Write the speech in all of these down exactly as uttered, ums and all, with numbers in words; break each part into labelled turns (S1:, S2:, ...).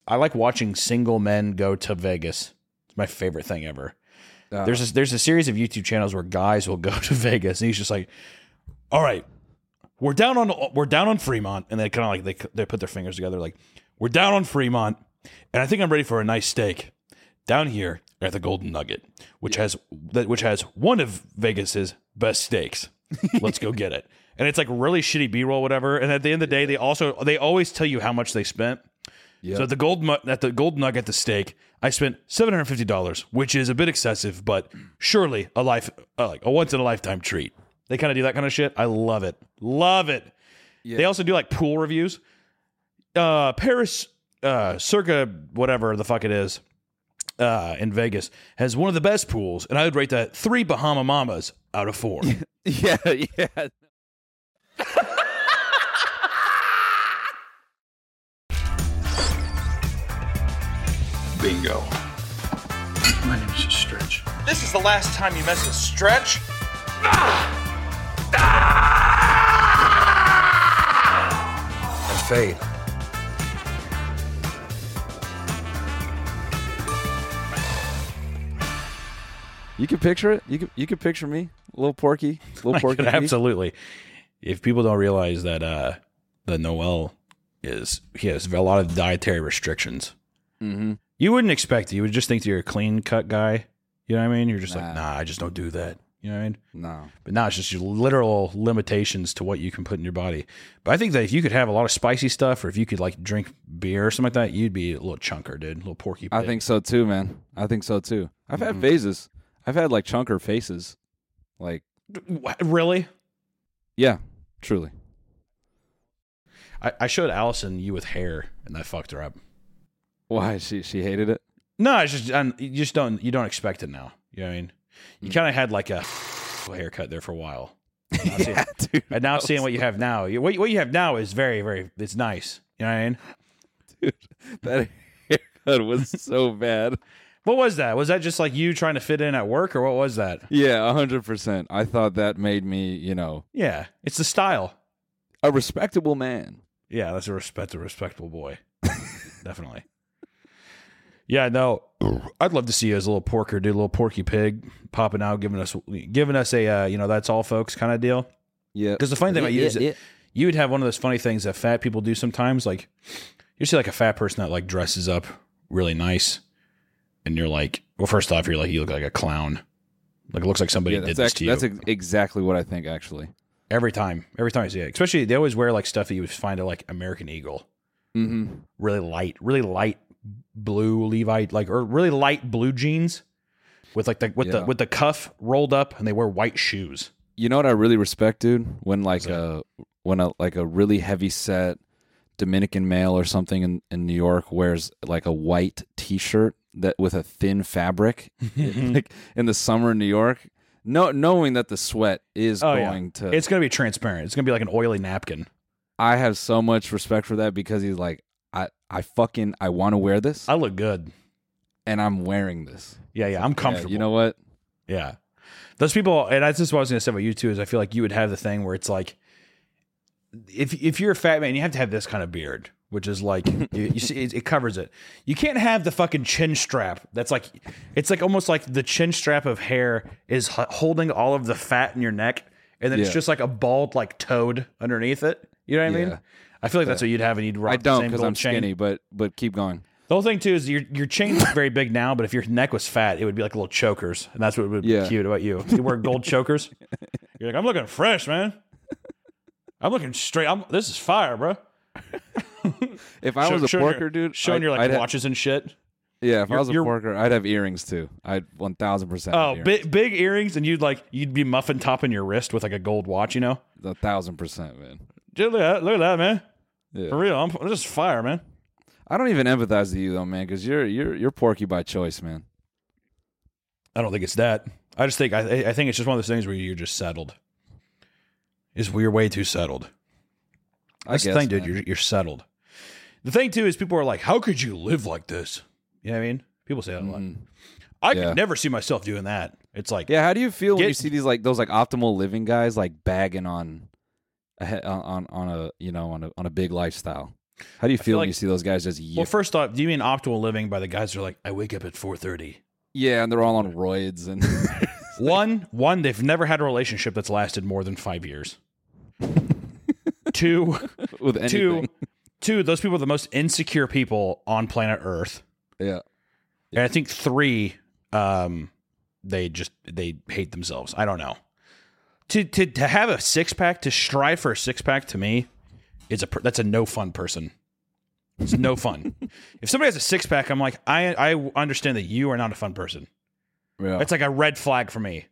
S1: I like watching single men go to Vegas. It's my favorite thing ever. Uh, there's a, there's a series of YouTube channels where guys will go to Vegas, and he's just like, "All right, we're down on we're down on Fremont," and they kind of like they they put their fingers together, like, "We're down on Fremont, and I think I'm ready for a nice steak down here at the Golden Nugget, which yeah. has that which has one of Vegas's best steaks. Let's go get it." And it's like really shitty B-roll, whatever. And at the end of the day, they also they always tell you how much they spent. Yep. So at the gold at the Golden Nugget, the steak, I spent seven hundred fifty dollars, which is a bit excessive, but surely a life uh, like a once in a lifetime treat. They kind of do that kind of shit. I love it, love it. Yeah. They also do like pool reviews. Uh, Paris, uh, circa whatever the fuck it is, uh, in Vegas has one of the best pools, and I would rate that three Bahama Mamas out of four.
S2: yeah, yeah.
S3: Bingo. My name is Stretch.
S1: This is the last time you mess with Stretch.
S3: Ah! Ah! And Fade.
S2: You can picture it. You can you can picture me, a little Porky, a little Porky.
S1: Absolutely. If people don't realize that uh, that Noel is he has a lot of dietary restrictions.
S2: Mm-hmm.
S1: You wouldn't expect it. You would just think that you're a clean cut guy. You know what I mean? You're just
S2: nah.
S1: like, nah, I just don't do that. You know what I mean?
S2: No.
S1: But now it's just your literal limitations to what you can put in your body. But I think that if you could have a lot of spicy stuff, or if you could like drink beer or something like that, you'd be a little chunker, dude. A little Porky Pig.
S2: I think so too, man. I think so too. I've mm-hmm. had phases. I've had like chunker faces. Like
S1: really?
S2: Yeah, truly.
S1: I, I showed Allison you with hair, and that fucked her up.
S2: Why? She she hated it?
S1: No, it's just I'm, you just don't you don't expect it now. You know what I mean? You kind of had like a haircut there for a while.
S2: Yeah, seeing, dude,
S1: and now seeing what you have now, you, what what you have now is very very it's nice. You know what I mean?
S2: Dude, that haircut was so bad.
S1: What was that? Was that just like you trying to fit in at work, or what was that?
S2: Yeah, a hundred percent. I thought that made me, you know.
S1: Yeah, it's the style.
S2: A respectable man.
S1: Yeah, that's a respect, a respectable boy. Definitely. Yeah, no, I'd love to see you as a little porker, dude, a little Porky Pig popping out, giving us, giving us a, uh, you know, that's all, folks, kind of deal.
S2: Yeah.
S1: Because the funny thing
S2: yeah,
S1: about you
S2: yeah,
S1: is,
S2: yeah.
S1: that you would have one of those funny things that fat people do sometimes. Like, you see like a fat person that like dresses up really nice, and you're like, well, first off, you're like, you look like a clown. Like it looks like somebody
S2: yeah,
S1: did this
S2: ex-
S1: to you.
S2: That's ex- exactly what I think, actually.
S1: Every time, every time I see it, especially they always wear like stuff that you would find at like American Eagle.
S2: Mm-hmm.
S1: Really light, really light blue Levi, like or really light blue jeans with like the with
S2: yeah.
S1: the with the cuff rolled up, and they wear white shoes.
S2: You know what I really respect, dude? When like a when a like a really heavy set Dominican male or something in, in New York wears like a white T-shirt that with a thin fabric, like in the summer in New York. No, knowing that the sweat is
S1: oh,
S2: going
S1: yeah.
S2: to...
S1: It's going to be transparent. It's going to be like an oily napkin.
S2: I have so much respect for that because he's like, I, I fucking, I want to wear this.
S1: I look good.
S2: And I'm wearing this.
S1: Yeah, yeah, I'm comfortable.
S2: Yeah, you know what?
S1: Yeah. Those people, and that's just what I was going to say about you too, is I feel like you would have the thing where it's like, if if you're a fat man, you have to have this kind of beard, which is like, you, you see, it, it covers it. You can't have the fucking chin strap. That's like, it's like almost like the chin strap of hair is h- holding all of the fat in your neck, and then
S2: yeah.
S1: it's just like a bald like toad underneath it. You know what I mean?
S2: Yeah.
S1: I feel like that's what you'd have, and you'd rock
S2: I don't
S1: the same
S2: because
S1: gold
S2: I'm
S1: chain.
S2: skinny, but but keep going.
S1: The whole thing too is your your chain's very big now, but if your neck was fat, it would be like little chokers, and that's what would be
S2: Yeah.
S1: cute about you. You wear gold chokers. You're like, I'm looking fresh, man. I'm looking straight. I'm, this is fire, bro.
S2: If I
S1: Show,
S2: was a
S1: showing
S2: porker,
S1: your,
S2: dude,
S1: showing
S2: I'd,
S1: your like
S2: I'd
S1: watches
S2: have,
S1: and shit.
S2: Yeah, if
S1: You're,
S2: I was a
S1: you're,
S2: porker, I'd have earrings too. I'd one thousand percent.
S1: Oh, big big earrings, and you'd like you'd be muffin topping your wrist with like a gold watch, you know?
S2: A thousand percent, man.
S1: Dude, look at that, look at that, man.
S2: Yeah.
S1: For real, I'm this is fire, man.
S2: I don't even empathize with you though, man, because you're you're you're porky by choice, man.
S1: I don't think it's that. I just think I I think it's just one of those things where you're just settled. Is you're way too settled. That's
S2: I guess,
S1: the thing, dude.
S2: man.
S1: You're you're settled. The thing too is people are like, "How could you live like this?" You know what I mean? People say that a lot.
S2: Mm.
S1: I
S2: Yeah.
S1: could never see myself doing that. It's like,
S2: Yeah, how do you feel when
S1: Get-
S2: you see these like those like optimal living guys like bagging on a he- on on a you know on a on a big lifestyle? How do you feel when
S1: like-
S2: you see those guys just yip?
S1: Well, first off, do you mean optimal living by the guys who are like, I wake up at four thirty?
S2: Yeah, and they're all on roids and
S1: One, one, they've never had a relationship that's lasted more than five years. Two,
S2: with anything.
S1: two, two, those people are the most insecure people on planet Earth.
S2: Yeah.
S1: And I think three, um, they just they hate themselves. I don't know. To to to have a six pack, to strive for a six pack, to me, is a per- that's a no fun person. It's no fun. If somebody has a six pack, I'm like, I I understand that you are not a fun person.
S2: Yeah.
S1: It's like a red flag for me.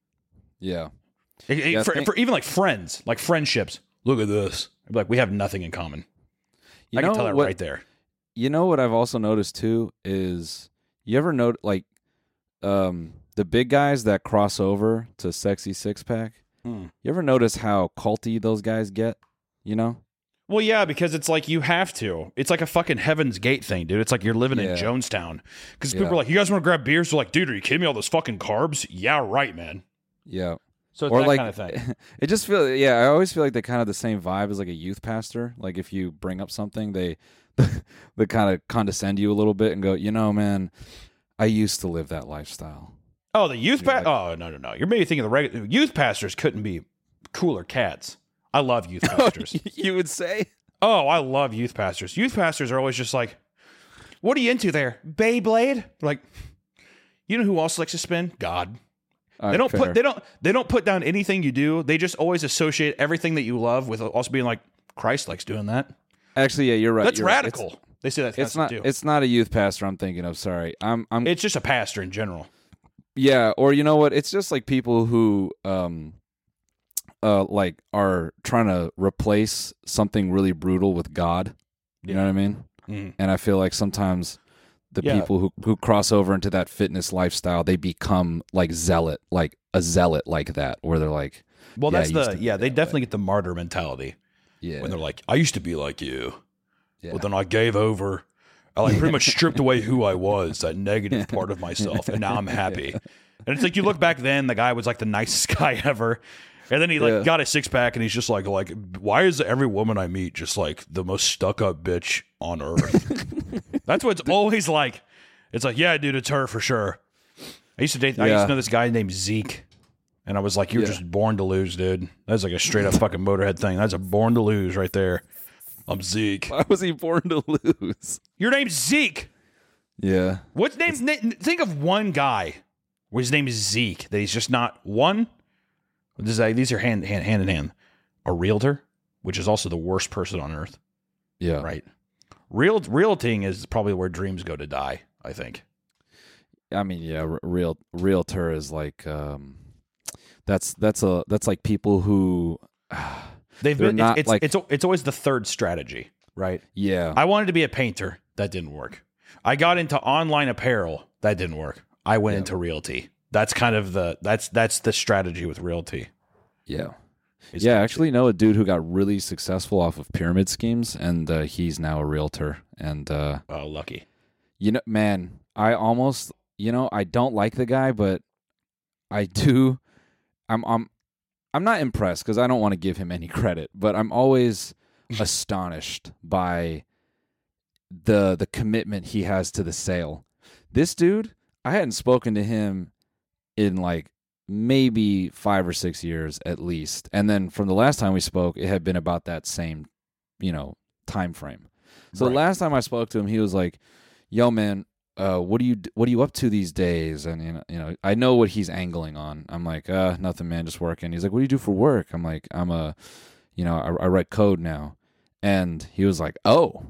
S2: yeah.
S1: It- it-
S2: Yeah, I
S1: for,
S2: think-
S1: for even like friends, like friendships. Look at this. I'd be like, we have nothing in common.
S2: You
S1: I can
S2: know
S1: tell that
S2: what-
S1: right there.
S2: You know what I've also noticed too is you ever note like um the big guys that cross over to sexy six pack?
S1: Hmm.
S2: You ever notice how culty those guys get? You know?
S1: Well, yeah, because it's like you have to. It's like a fucking Heaven's Gate thing, dude. It's like you're living
S2: Yeah.
S1: in Jonestown. Because
S2: Yeah.
S1: people are like, you guys want to grab beers? They're like, dude, are you kidding me? All those fucking carbs? Yeah, right, man.
S2: Yeah.
S1: So it's
S2: Or
S1: that
S2: like
S1: kind of thing.
S2: it just feel yeah, I always feel like they kind of the same vibe as like a youth pastor. Like if you bring up something, they they kind of condescend you a little bit and go, you know, man, I used to live that lifestyle.
S1: Oh, the youth
S2: You're
S1: pa- Oh, no, no, no. You're maybe thinking the regular youth pastors couldn't be cooler cats. I love youth pastors.
S2: You would say?
S1: Oh, I love youth pastors. Youth pastors are always just like, what are you into there? Beyblade? Like, you know who else likes to spin? God.
S2: All
S1: They
S2: right,
S1: don't
S2: fair.
S1: put they don't they don't put down anything you do. They just always associate everything that you love with also being like, Christ likes doing that.
S2: Actually, yeah, you're right.
S1: That's
S2: you're right.
S1: radical.
S2: It's,
S1: they say that's
S2: it's not
S1: too.
S2: it's not a youth pastor I'm thinking of, sorry. I'm I'm
S1: It's just a pastor in general.
S2: yeah, or you know what? It's just like people who um uh like are trying to replace something really brutal with God. You know what I mean?
S1: Mhm.
S2: And I feel like sometimes the
S1: Yeah.
S2: people who who cross over into that fitness lifestyle, they become like zealot, like a zealot like that, where they're like,
S1: Well,
S2: Yeah,
S1: that's
S2: I used
S1: the
S2: to be
S1: yeah. They
S2: that
S1: definitely get the martyr mentality
S2: yeah,
S1: when they're like, I used to be like you,
S2: yeah.
S1: but then I gave over. I like pretty much stripped away who I was, that negative part of myself, and now I'm happy. And it's like you look back then, the guy was like the nicest guy ever. And then he like
S2: Yeah.
S1: got a six pack, and he's just like, like, why is every woman I meet just like the most stuck up bitch on earth? That's what it's always like. It's like, yeah, dude, it's her for sure. I used to date. I used
S2: Yeah.
S1: to know this guy named Zeke, and I was like, you're
S2: Yeah.
S1: just born to lose, dude. That's like a straight up fucking Motorhead thing. That's a born to lose right there. I'm Zeke.
S2: Why was he born to lose?
S1: Your name's Zeke.
S2: Yeah.
S1: What's name? na- Think of one guy where his name is Zeke. That he's just not one. This is, uh, these are hand, hand hand in hand. A realtor, which is also the worst person on earth,
S2: Yeah.
S1: right? Real realting is probably where dreams go to die. I think.
S2: I mean, yeah, r- real realtor is like um that's that's a that's like people who
S1: They've
S2: They're
S1: been.
S2: not
S1: It's,
S2: like-
S1: it's it's it's always the third strategy, right?
S2: yeah.
S1: I wanted to be a painter. That didn't work. I got into online apparel. That didn't work. I went
S2: Yeah.
S1: into realty. That's kind of the that's that's the strategy with realty.
S2: yeah.
S1: is
S2: Yeah, I
S1: to-
S2: actually know a dude who got really successful off of pyramid schemes, and uh, he's now a realtor. And uh,
S1: Oh, lucky.
S2: you know, man, I almost, you know, I don't like the guy, but I do. I'm, I'm, I'm not impressed because I don't want to give him any credit, but I'm always astonished by the the commitment he has to the sale. This dude, I hadn't spoken to him in like maybe five or six years at least, and then from the last time we spoke, it had been about that same, you know, time frame. So
S1: Right.
S2: the last time I spoke to him, he was like, "Yo, man, uh, what are you what are you up to these days?" And you know, you know, I know what he's angling on. I'm like, "Uh, nothing, man, just working." He's like, "What do you do for work?" I'm like, "I'm a, you know, I, I write code now." And he was like, "Oh."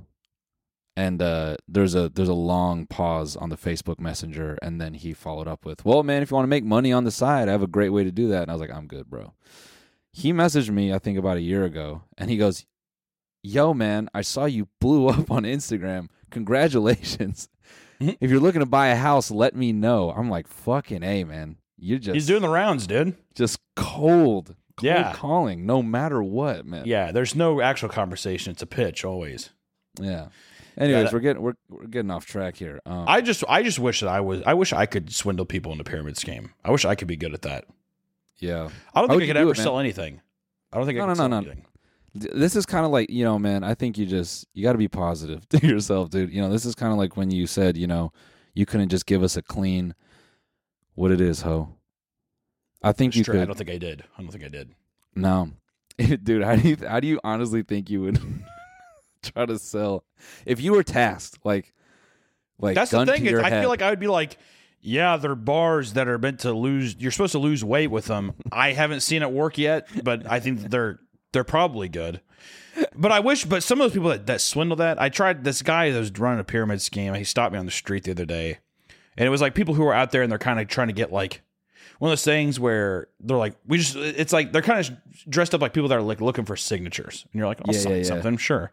S2: And uh, there's a there's a long pause on the Facebook Messenger, and then he followed up with, "Well, man, if you want to make money on the side, I have a great way to do that." And I was like, "I'm good, bro." He messaged me, I think, about a year ago, and he goes, "Yo, man, I saw you blew up on Instagram. Congratulations.
S1: Mhm.
S2: If you're looking to buy a house, let me know." I'm like, "Fucking A, man. You're just
S1: He's doing the rounds, dude.
S2: just cold, cold
S1: Yeah.
S2: calling, no matter what, man."
S1: Yeah, there's no actual conversation. It's a pitch always.
S2: Yeah. Anyways,
S1: that-
S2: we're getting we're we're getting off track here. Um,
S1: I just I just wish that I was I wish I could swindle people in a pyramid scheme. I wish I could be good at that.
S2: yeah.
S1: I don't
S2: How
S1: think
S2: would
S1: I
S2: you
S1: could
S2: do
S1: ever
S2: it, man?
S1: sell anything. I don't think I
S2: No,
S1: could
S2: no,
S1: sell
S2: no, no.
S1: anything.
S2: This is kind of like, you know, man, I think you just, you got to be positive to yourself, dude. You know, this is kind of like when you said, you know, you couldn't just give us a clean, what it is, ho. I think you
S1: Straight,
S2: could.
S1: I don't think I did. I don't think I did.
S2: No. Dude, how do you, how do you honestly think you would try to sell, if you were tasked, like, like
S1: That's the
S2: gun to
S1: thing. Is
S2: your
S1: I
S2: head.
S1: feel like I would be like, yeah, they're bars that are meant to lose. You're supposed to lose weight with them. I haven't seen it work yet, but I think that they're they're probably good. But I wish, but some of those people that, that swindle that, I tried this guy that was running a pyramid scheme. He stopped me on the street the other day, and it was like people who are out there and they're kind of trying to get like one of those things where they're like, we just, it's like they're kind of dressed up like people that are like looking for signatures, and you're like, I'll
S2: Yeah,
S1: sign
S2: yeah, yeah.
S1: something, sure.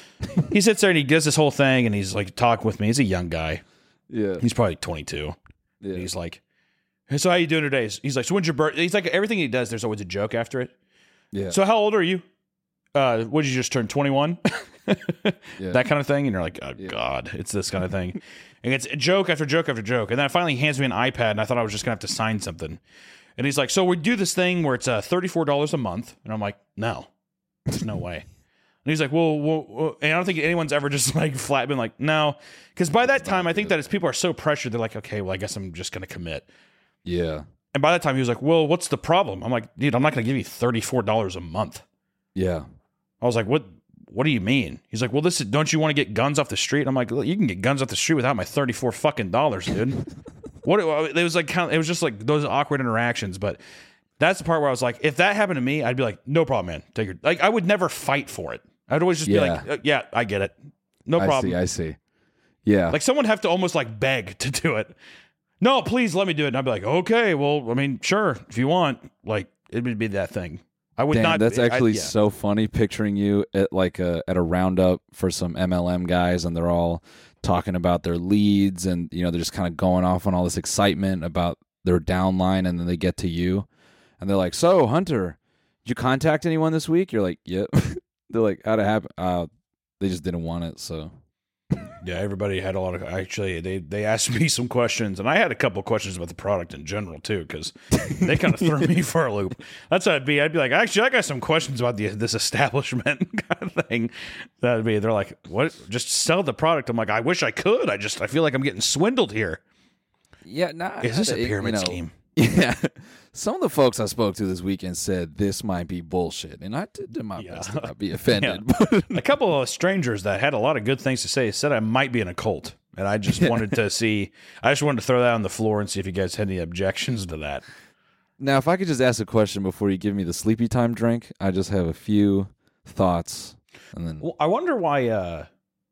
S1: He sits there and he does this whole thing, and he's like talking with me. He's a young guy.
S2: Yeah.
S1: He's probably twenty-two.
S2: Yeah.
S1: And he's like, hey, so how you doing today? He's like, so when's your birthday? He's like, everything he does, there's always a joke after it.
S2: Yeah.
S1: So how old are you? Uh, what did you just turn twenty-one?
S2: Yeah.
S1: That kind of thing. And you're like, oh,
S2: Yeah.
S1: God, it's this kind of thing. And it's joke after joke after joke. And then finally he hands me an iPad, and I thought I was just going to have to sign something. And he's like, so we do this thing where it's uh, thirty-four dollars a month. And I'm like, no, there's no way. And he's like, well, well, well, and I don't think anyone's ever just like flat been like, no. Because by that time, I think that as people are so pressured, they're like, okay, well, I guess I'm just going to commit.
S2: Yeah.
S1: And by that time, he was like, well, what's the problem? I'm like, dude, I'm not going to give you thirty-four dollars a month.
S2: Yeah.
S1: I was like, what What do you mean? He's like, well, this is, don't you want to get guns off the street? And I'm like, look, you can get guns off the street without my thirty-four fucking dollars, dude. What it was like, kind of, it was just like those awkward interactions. But that's the part where I was like, if that happened to me, I'd be like, no problem, man. Take your, like, I would never fight for it. I'd always just
S2: Yeah.
S1: be like, uh, yeah, I get it. No
S2: I
S1: problem.
S2: see. I see. Yeah.
S1: Like someone have to almost like beg to do it. No, please let me do it. And I'd be like, okay, well, I mean, sure, if you want. Like, it would be that thing. I would
S2: Damn,
S1: not.
S2: that's
S1: I-
S2: actually
S1: yeah.
S2: so funny picturing you at like a at a roundup for some M L M guys, and they're all talking about their leads, and you know they're just kind of going off on all this excitement about their downline, and then they get to you, and they're like, "So, Hunter, did you contact anyone this week?" You're like, "Yep." They're like, "How'd it happen?" Uh, they just didn't want it, so.
S1: Yeah, everybody had a lot of. Actually, they they asked me some questions, and I had a couple of questions about the product in general too, because they kind of threw me for a loop. That's what I'd be. I'd be like, actually, I got some questions about the this establishment kind of thing. That'd be. They're like, what? Just sell the product. I'm like, I wish I could. I just I feel like I'm getting swindled here.
S2: Yeah, nah,
S1: Is this a
S2: it-
S1: pyramid
S2: you know,
S1: scheme?
S2: Yeah. Some of the folks I spoke to this weekend said this might be bullshit, and I did do my
S1: Yeah.
S2: best to not be offended.
S1: A couple of strangers that had a lot of good things to say said I might be in a cult, and I just wanted to see. I just wanted to throw that on the floor and see if you guys had any objections to that.
S2: Now, if I could just ask a question before you give me the sleepy time drink, I just have a few thoughts, and then
S1: Well, I wonder why. Uh,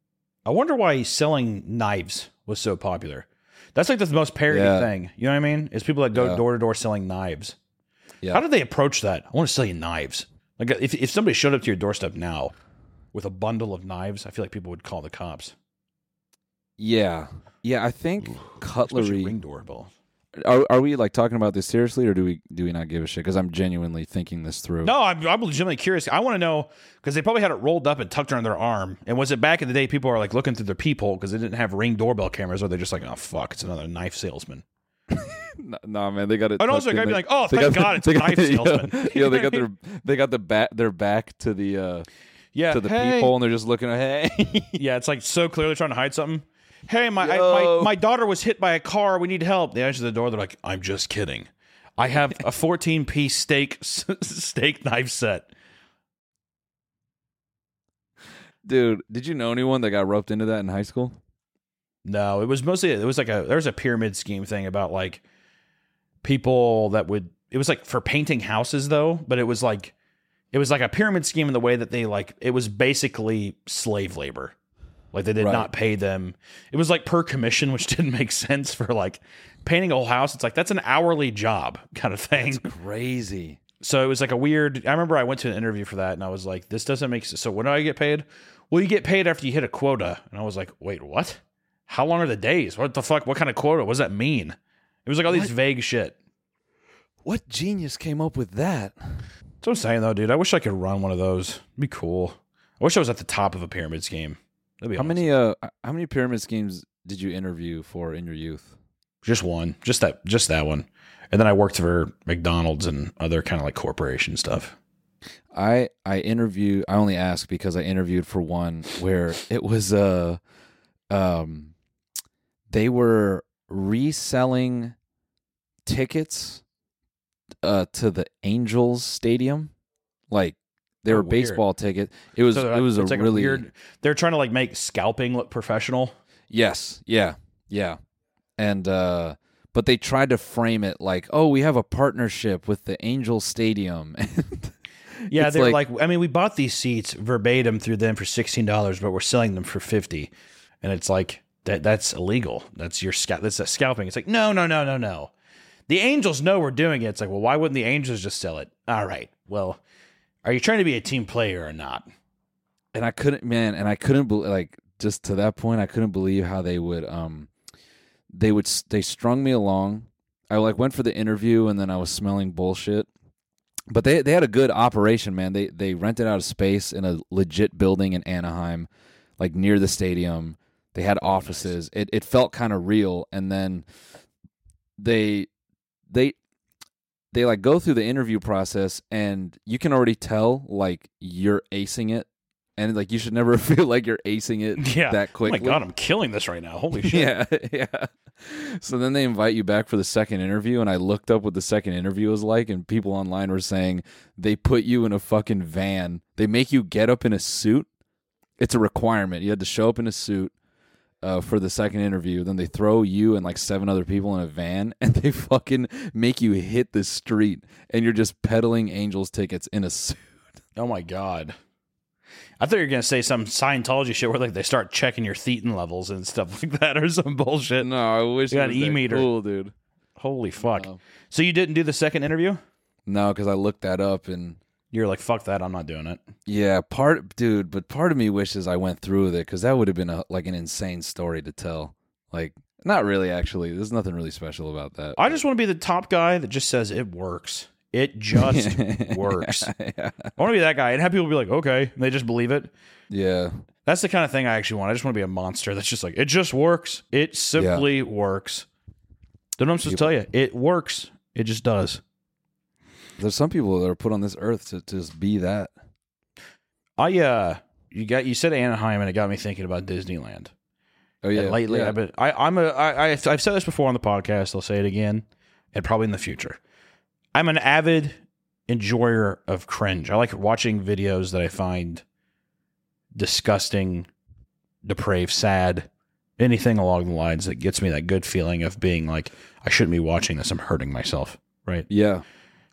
S1: I wonder why selling knives was so popular. That's like the most parody
S2: Yeah.
S1: thing. You know what I mean? Is people that go
S2: Yeah.
S1: door to door selling knives.
S2: Yeah.
S1: How did they approach that? I want to sell you knives. Like if if somebody showed up to your doorstep now with a bundle of knives, I feel like people would call the cops.
S2: yeah, yeah, I think
S1: Especially
S2: cutlery.
S1: ring doorbell.
S2: Are are we like talking about this seriously, or do we do we not give a shit? Because I'm genuinely thinking this through.
S1: No, I'm, I'm legitimately curious. I want to know because they probably had it rolled up and tucked around their arm. And was it back in the day people are like looking through their peephole because they didn't have ring doorbell cameras, or they're just like, oh fuck, it's another knife salesman.
S2: no, nah, man, they got it.
S1: And also,
S2: tucked
S1: I'd
S2: in.
S1: be
S2: They-
S1: like, oh,
S2: they
S1: thank
S2: got-
S1: God, it's
S2: they
S1: a
S2: got-
S1: knife salesman.
S2: Yeah, yeah, they got their they got the back their back to the uh
S1: Yeah,
S2: to the
S1: hey.
S2: peephole, and they're just looking at hey.
S1: Yeah, it's like so clearly trying to hide something. Hey, my, I,
S2: Yo.
S1: my my daughter was hit by a car. We need help. They answer the door. They're like, I'm just kidding. I have a fourteen piece steak steak knife set.
S2: Dude, did you know anyone that got roped into that in high school?
S1: No, it was mostly it was like a there was a pyramid scheme thing about like people that would it was like for painting houses though, but it was like it was like a pyramid scheme in the way that they like it was basically slave labor. Like they did
S2: Right.
S1: not pay them. It was like per commission, which didn't make sense for like painting a whole house. It's like that's an hourly job kind of thing.
S2: Crazy.
S1: So it was like a weird. I remember I went to an interview for that, and I was like, "This doesn't make sense." So when do I get paid? Well, you get paid after you hit a quota, and I was like, "Wait, what? How long are the days? What the fuck? What kind of quota? What does that mean?" It was like all these
S2: What?
S1: vague shit.
S2: What genius came up with that?
S1: That's what I'm saying, though, dude. I wish I could run one of those. It'd be cool. I wish I was at the top of a pyramid scheme. That'd be
S2: How
S1: awesome.
S2: many uh how many pyramid schemes did you interview for in your youth?
S1: Just one. Just that. Just that one. And then I worked for McDonald's and other kind of like corporation stuff.
S2: I I interviewed. I only asked because I interviewed for one where it was uh um they were reselling tickets uh to the Angels stadium, like they
S1: Oh,
S2: were
S1: weird.
S2: baseball tickets. It was
S1: So,
S2: it was a
S1: it's like
S2: really
S1: weird. They're trying to like make scalping look professional.
S2: yes yeah yeah and uh but they tried to frame it like, oh, we have a partnership with the Angels stadium.
S1: Yeah,
S2: It's
S1: they're
S2: like-
S1: like, I mean, we bought these seats verbatim through them for sixteen dollars, but we're selling them for fifty, and it's like that. That's illegal. That's your scal- That's a scalping. It's like no, no, no, no, no. The Angels know we're doing it. It's like, well, why wouldn't the Angels just sell it? All right. Well, are you trying to be a team player or not?
S2: and I couldn't, man, and I couldn't believe, like, just to that point, I couldn't believe how they would, um, they would, they strung me along. I like went for the interview, and then I was smelling bullshit. But they they had a good operation, man. They they rented out a space in a legit building in Anaheim, like near the stadium. They had offices. It it felt kind of real, and then they they they like go through the interview process, and you can already tell like you're acing it, and like you should never feel like you're acing it
S1: Yeah.
S2: that quickly.
S1: Oh my god, I'm killing this right now. Holy shit.
S2: Yeah, yeah. So then they invite you back for the second interview, and I looked up what the second interview was like, and people online were saying they put you in a fucking van. They make you get up in a suit. It's a requirement. You had to show up in a suit uh, for the second interview. Then they throw you and like seven other people in a van, and they fucking make you hit the street, and you're just peddling Angels tickets in a suit.
S1: Oh my god. I thought you were gonna say some Scientology shit where like they start checking your thetan levels and stuff like that, or some bullshit.
S2: No, I wish
S1: You
S2: it
S1: got
S2: was
S1: an
S2: that
S1: E-meter.
S2: cool, dude.
S1: Holy fuck.
S2: No.
S1: So you didn't do the second interview?
S2: No, because I looked that up and.
S1: You're like, fuck that, I'm not doing it.
S2: Yeah, part dude, but part of me wishes I went through with it because that would have been a, like an insane story to tell. Like, not really, actually. There's nothing really special about that.
S1: I just want to be the top guy that just says it works. It just works.
S2: yeah.
S1: I want to be that guy and have people be like, okay, and they just believe it.
S2: Yeah.
S1: That's the kind of thing I actually want. I just want to be a monster that's just like, it just works. It simply works. Don't know what I'm supposed to tell you. It works. It just does.
S2: There's some people that are put on this earth to, to just be that.
S1: I uh, you got you said Anaheim, and it got me thinking about Disneyland.
S2: Oh yeah.
S1: And lately,
S2: yeah.
S1: I've been, I, I'm a, I, I, I've said this before on the podcast. I'll say it again, and probably in the future. I'm an avid enjoyer of cringe. I like watching videos that I find disgusting, depraved, sad, anything along the lines that gets me that good feeling of being like, I shouldn't be watching this. I'm hurting myself. Right.
S2: Yeah.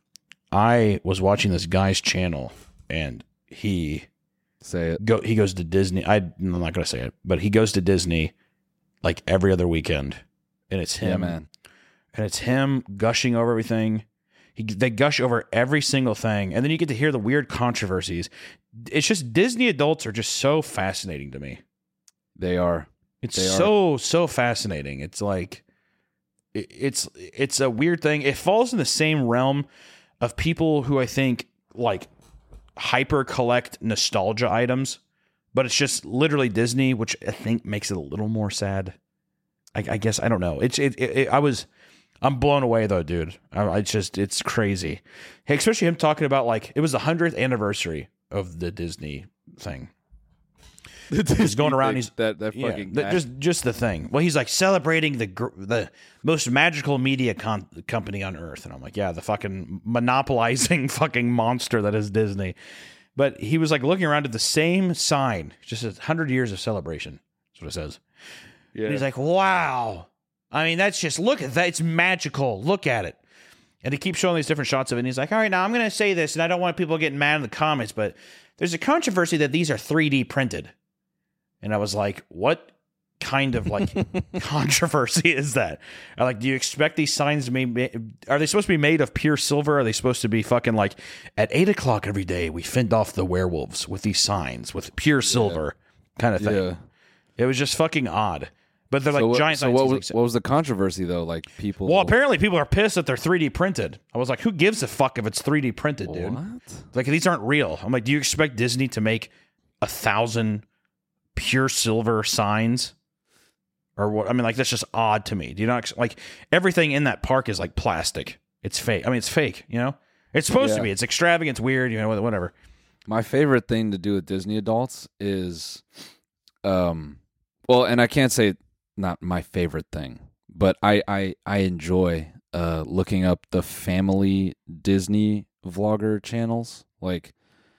S1: I was watching this guy's channel, and he
S2: Say it.
S1: go he goes to Disney. I, I'm not going to say it, but he goes to Disney like every other weekend, and it's him,
S2: Yeah, man.
S1: and it's him gushing over everything. He, they gush over every single thing, and then you get to hear the weird controversies. It's just Disney adults are just so fascinating to me.
S2: They are.
S1: It's
S2: They are.
S1: so so fascinating. It's like it, it's it's a weird thing. It falls in the same realm of people who I think like hyper collect nostalgia items, but it's just literally Disney, which I think makes it a little more sad. I, I guess I don't know. It's it, it, it. I was. I'm blown away though, dude. I, I just it's crazy. Hey, especially him talking about like it was the hundredth anniversary of the Disney thing. He's going around. He's
S2: that that
S1: yeah,
S2: fucking
S1: the-
S2: act-
S1: just just the thing. Well, he's like celebrating the gr- the most magical media con- company on earth, and I'm like, yeah, the fucking monopolizing fucking monster that is Disney. But he was like looking around at the same sign, just a hundred years of celebration. That's what it says.
S2: yeah.
S1: And he's like, wow. I mean, that's just look at that. It's magical. Look at it. And he keeps showing these different shots of it. And he's like, all right, now I'm going to say this, and I don't want people getting mad in the comments, but there's a controversy that these are three D printed. And I was like, what kind of like controversy is that? I'm like, do you expect these signs to be made? Are they supposed to be made of pure silver? Are they supposed to be fucking like at eight o'clock every day we fend off the werewolves with these signs with pure silver kind of thing?
S2: Yeah.
S1: It was just fucking odd. But they're like
S2: so what,
S1: giant
S2: so
S1: signs.
S2: what
S1: He's
S2: was
S1: like,
S2: what was the controversy though? Like people.
S1: well, apparently people are pissed that they're three D printed. I was like, who gives a fuck if it's three D printed, dude?
S2: What?
S1: Like, these aren't real. I'm like, do you expect Disney to make a thousand pure silver signs? Or what? I mean, like, that's just odd to me. Do you not, ex- like, everything in that park is like plastic. It's fake. I mean, it's fake, you know? It's supposed
S2: Yeah.
S1: to be. It's extravagant. It's weird. You know, whatever.
S2: My favorite thing to do with Disney adults is, um, well, and I can't say not my favorite thing, but I I I enjoy uh looking up the family Disney vlogger channels, like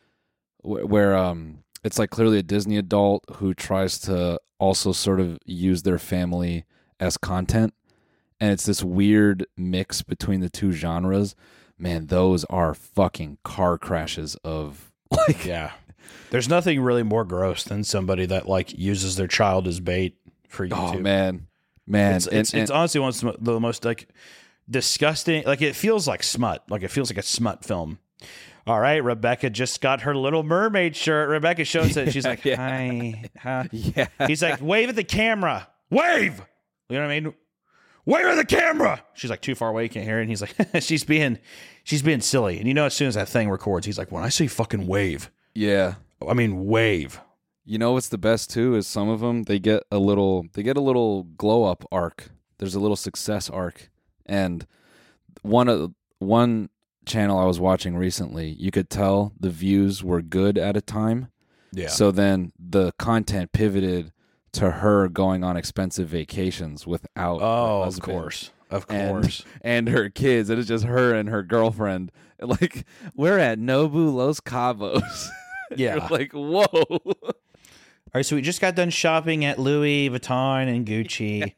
S2: wh- where um it's like clearly a Disney adult who tries to also sort of use their family as content, and it's this weird mix between the two genres. Man, those are fucking car crashes of like
S1: Yeah. There's nothing really more gross than somebody that like uses their child as bait for YouTube.
S2: oh man, man,
S1: It's,
S2: and-
S1: it's,
S2: and-
S1: it's honestly one of the most like disgusting. Like it feels like smut. Like it feels like a smut film. All right, Rebecca just got her Little Mermaid shirt. Rebecca shows it. She's like,
S2: Yeah.
S1: "Hi, hi."
S2: yeah,
S1: He's like, "Wave at the camera. Wave." You know what I mean? Wave at the camera. She's like too far away, can't hear it. And he's like, "She's being, she's being silly." And you know, as soon as that thing records, he's like, "When I say fucking wave,
S2: yeah.
S1: I mean wave."
S2: You know what's the best too is some of them they get a little they get a little glow up arc. There's a little success arc, and one of one channel I was watching recently, you could tell the views were good at a time.
S1: Yeah.
S2: So then the content pivoted to her going on expensive vacations without
S1: Oh,
S2: her
S1: of
S2: husband
S1: course, of
S2: and,
S1: course.
S2: and her kids. It is just her and her girlfriend. Like, we're at Nobu Los Cabos.
S1: Yeah.
S2: You're like, whoa.
S1: All right, so we just got done shopping at Louis Vuitton and Gucci.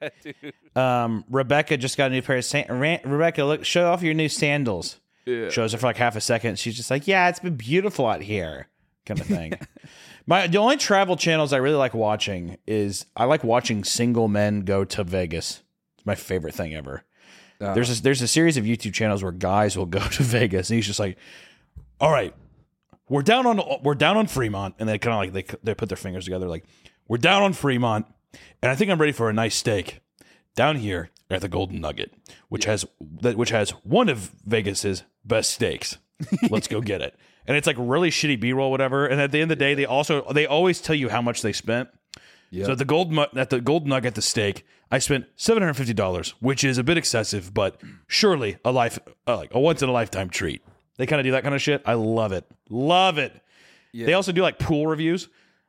S1: um, Rebecca just got a new pair of sand- Re- Rebecca, look, show off your new sandals.
S2: Yeah.
S1: Shows her for like half a second. She's just like, "Yeah, it's been beautiful out here," kind of thing. My the only travel channels I really like watching is I like watching single men go to Vegas. It's my favorite thing ever.
S2: Uh,
S1: There's a, there's a series of YouTube channels where guys will go to Vegas, and he's just like, "All right, we're down on we're down on Fremont," and they kind of like they they put their fingers together like, "We're down on Fremont, and I think I'm ready for a nice steak down here at the Golden Nugget, which has that which has one of Vegas's best steaks. Let's go get it." And it's like really shitty B-roll, whatever. And at the end of the day, they also they always tell you how much they spent.
S2: Yep.
S1: So at the gold Mu- at the Golden Nugget, the steak, I spent seven hundred fifty dollars, which is a bit excessive, but surely a life uh, like a once in a lifetime treat. They kind of do that kind of shit. I love it, love it.
S2: Yeah.
S1: They also do like pool reviews.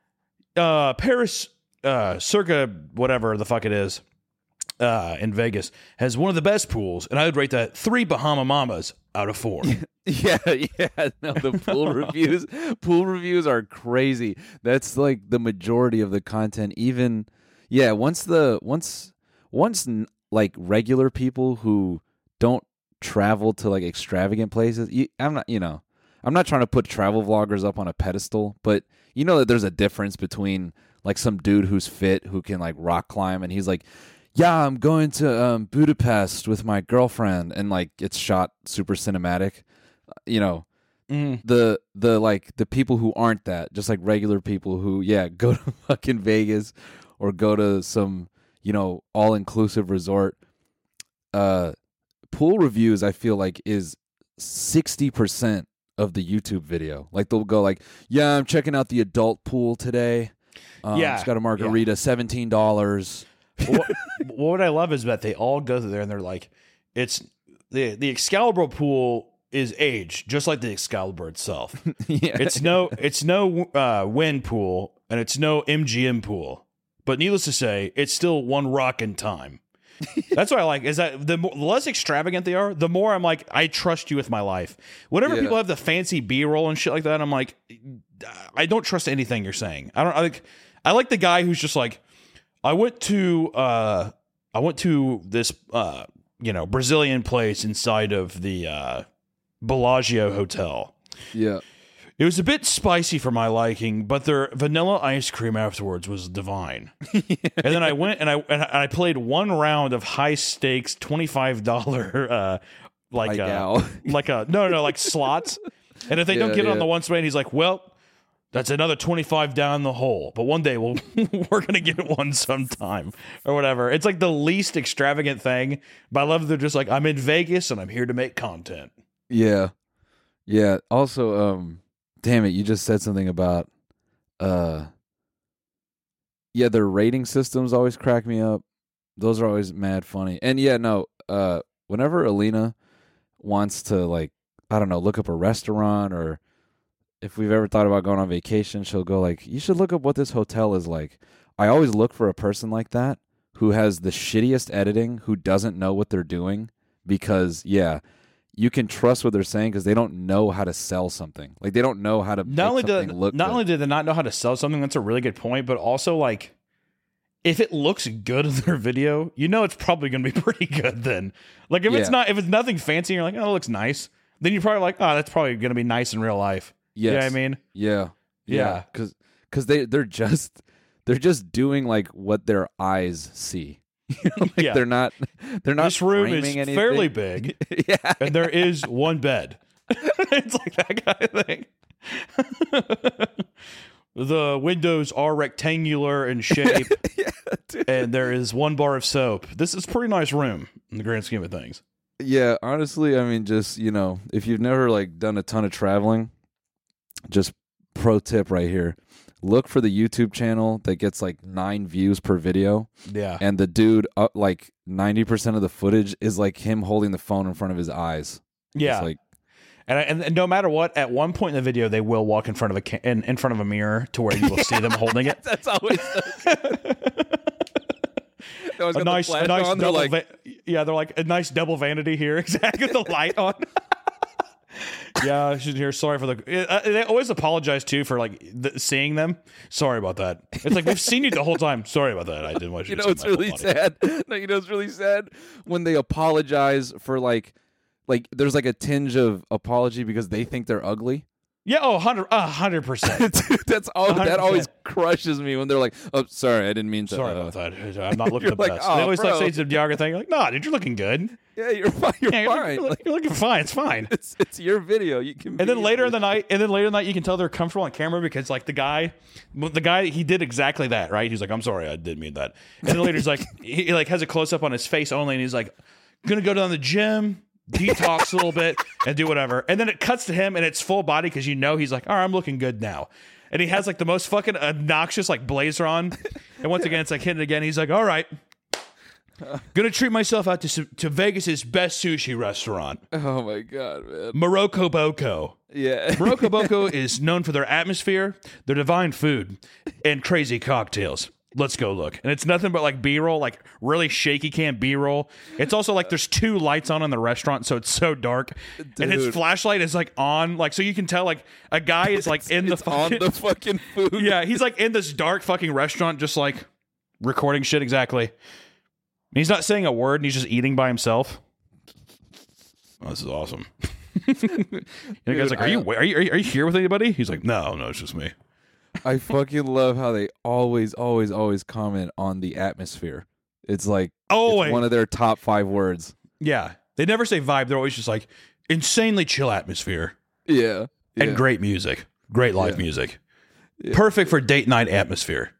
S1: Uh, Paris, uh, circa whatever the fuck it is, uh, in Vegas has one of the best pools, and I would rate that three Bahama Mamas out of four.
S2: Yeah, yeah. No, the pool reviews, pool reviews are crazy. That's like the majority of the content. Even, yeah. Once the once once n- like regular people who don't travel to like extravagant places. You, I'm not, you know, I'm not trying to put travel vloggers up on a pedestal, but you know that there's a difference between like some dude who's fit who can like rock climb, and he's like, yeah, I'm going to um, Budapest with my girlfriend, and like it's shot super cinematic. You know,
S1: Mm.
S2: the the like the people who aren't that, just like regular people who, yeah, go to fucking Vegas or go to some, you know, all inclusive resort. Uh, pool reviews, I feel like, is sixty percent of the YouTube video. Like they'll go like, yeah, I'm checking out the adult pool today. Um,
S1: Yeah,
S2: it's got a margarita, seventeen dollars.
S1: what, what I love is that they all go there and they're like, it's the the Excalibur pool is aged just like the Excalibur itself.
S2: Yeah,
S1: It's no it's no uh, wind pool and it's no M G M pool, but needless to say, it's still one rock in time. That's what I like. Is that the, more, the less extravagant they are, the more I'm like, I trust you with my life. Whenever
S2: Yeah.
S1: people have the fancy B roll and shit like that, I'm like, I don't trust anything you're saying. I don't. I like. I like the guy who's just like, I went to uh, I went to this uh, you know, Brazilian place inside of the uh, Bellagio Hotel.
S2: yeah.
S1: It was a bit spicy for my liking, but their vanilla ice cream afterwards was divine. And then I went and I and I played one round of high stakes twenty five dollar uh, like
S2: Like
S1: uh,
S2: Al.
S1: like a no no like slots. And if they don't
S2: Yeah,
S1: get it on
S2: yeah.
S1: the one swing, he's like, well, that's another twenty-five down the hole. But one day we'll we're gonna get one sometime or whatever. It's like the least extravagant thing, but I love that they're just like, I'm in Vegas and I'm here to make content.
S2: Yeah. Yeah. Also, um, damn it, you just said something about uh yeah, their rating systems always crack me up. Those are always mad funny. And yeah, no, uh whenever Alina wants to like I don't know, look up a restaurant, or if we've ever thought about going on vacation, she'll go like, you should look up what this hotel is like. I always look for a person like that who has the shittiest editing, who doesn't know what they're doing, because, yeah, you can trust what they're saying because they don't know how to sell something. Like, they don't know how to
S1: not only
S2: make something
S1: do,
S2: look
S1: Not
S2: good.
S1: only do they not know how to sell something, that's a really good point, but also, like, if it looks good in their video, you know it's probably going to be pretty good then. Like, if
S2: Yeah.
S1: it's not, if it's nothing fancy, you're like, oh, it looks nice, then you're probably like, oh, that's probably going to be nice in real life.
S2: Yes.
S1: You know what I mean?
S2: Yeah.
S1: Yeah.
S2: Because because they, they're just they're just doing, like, what their eyes see. You know, like,
S1: Yeah.
S2: They're not They're not
S1: This room is
S2: framing anything.
S1: fairly big,
S2: Yeah.
S1: and there is one bed. It's like that kind of thing. The windows are rectangular in shape,
S2: Yeah, dude.
S1: and there is one bar of soap. This is a pretty nice room in the grand scheme of things.
S2: Yeah, honestly, I mean, just, you know, if you've never, like, done a ton of traveling, just pro tip right here. Look for the YouTube channel that gets, like, nine views per video.
S1: Yeah.
S2: And the dude, uh, like, ninety percent of the footage is, like, him holding the phone in front of his eyes.
S1: Yeah.
S2: It's like,
S1: And, and and no matter what, at one point in the video, they will walk in front of a ca- in, in front of a mirror to where you will see them holding it.
S2: that's always
S1: A nice, a nice double. Like, va- yeah, they're like a nice double vanity here. Exactly, the light on. Yeah, I should hear. Sorry for the. Uh, they always apologize too for like the, seeing them. Sorry about that. It's like we've seen you the whole time. Sorry about that. I didn't want you.
S2: You
S1: to
S2: know,
S1: see
S2: it's
S1: my
S2: really
S1: whole body.
S2: sad. No, you know, it's really sad when they apologize for, like, like there's like a tinge of apology because they think they're ugly.
S1: Yeah. Oh, hundred, a hundred percent.
S2: Dude, that's all.
S1: one hundred
S2: That always
S1: percent.
S2: crushes me when they're like, "Oh, sorry, I didn't mean to."
S1: Sorry
S2: uh,
S1: about that. I'm not looking
S2: You're
S1: the
S2: like,
S1: best.
S2: "Oh,
S1: they always like
S2: bro."
S1: say some Diaga thing. Like, nah, dude, you're looking good.
S2: Yeah, you're fine. You're
S1: Yeah, you're,
S2: fine.
S1: You're,
S2: Like,
S1: you're looking fine. It's fine.
S2: it's it's your video. You can.
S1: And then later in the night, and then later in the night, you can tell they're comfortable on camera because, like, the guy, the guy, he did exactly that, right? He's like, "I'm sorry, I didn't mean that." And then later, he's like, he, he like has a close up on his face only, and he's like, "Gonna go down to the gym, detox a little bit, and do whatever." And then it cuts to him, and it's full body because you know he's like, "All right, I'm looking good now." And he has like the most fucking obnoxious like blazer on, and once again, it's like hitting again. He's like, "All right." Gonna treat myself out to some- to Vegas's best sushi restaurant,
S2: Oh my god, man.
S1: Morocco Boko.
S2: Yeah.
S1: Morocco Boko is known for their atmosphere, their divine food, and crazy cocktails. Let's go look. And it's nothing but like B-roll, like really shaky cam B-roll. It's also like there's two lights on in the restaurant, so it's so dark. And his
S2: Dude.
S1: flashlight is like on, like so you can tell like a guy is like in the
S2: It's on
S1: fucking
S2: the fucking food.
S1: yeah, he's like in this dark fucking restaurant, just like recording shit exactly. And he's not saying a word, and he's just eating by himself. Oh, this is awesome. And the guy's like, are you, are you are you here with anybody? He's like, no, no, it's just me.
S2: I fucking love how they always, always, always comment on the atmosphere. It's like
S1: Oh,
S2: it's
S1: wait.
S2: one of their top five words.
S1: Yeah. They never say vibe. They're always just like insanely chill atmosphere
S2: Yeah.
S1: and
S2: Yeah.
S1: great music. Great live
S2: Yeah.
S1: music. Perfect for date night atmosphere.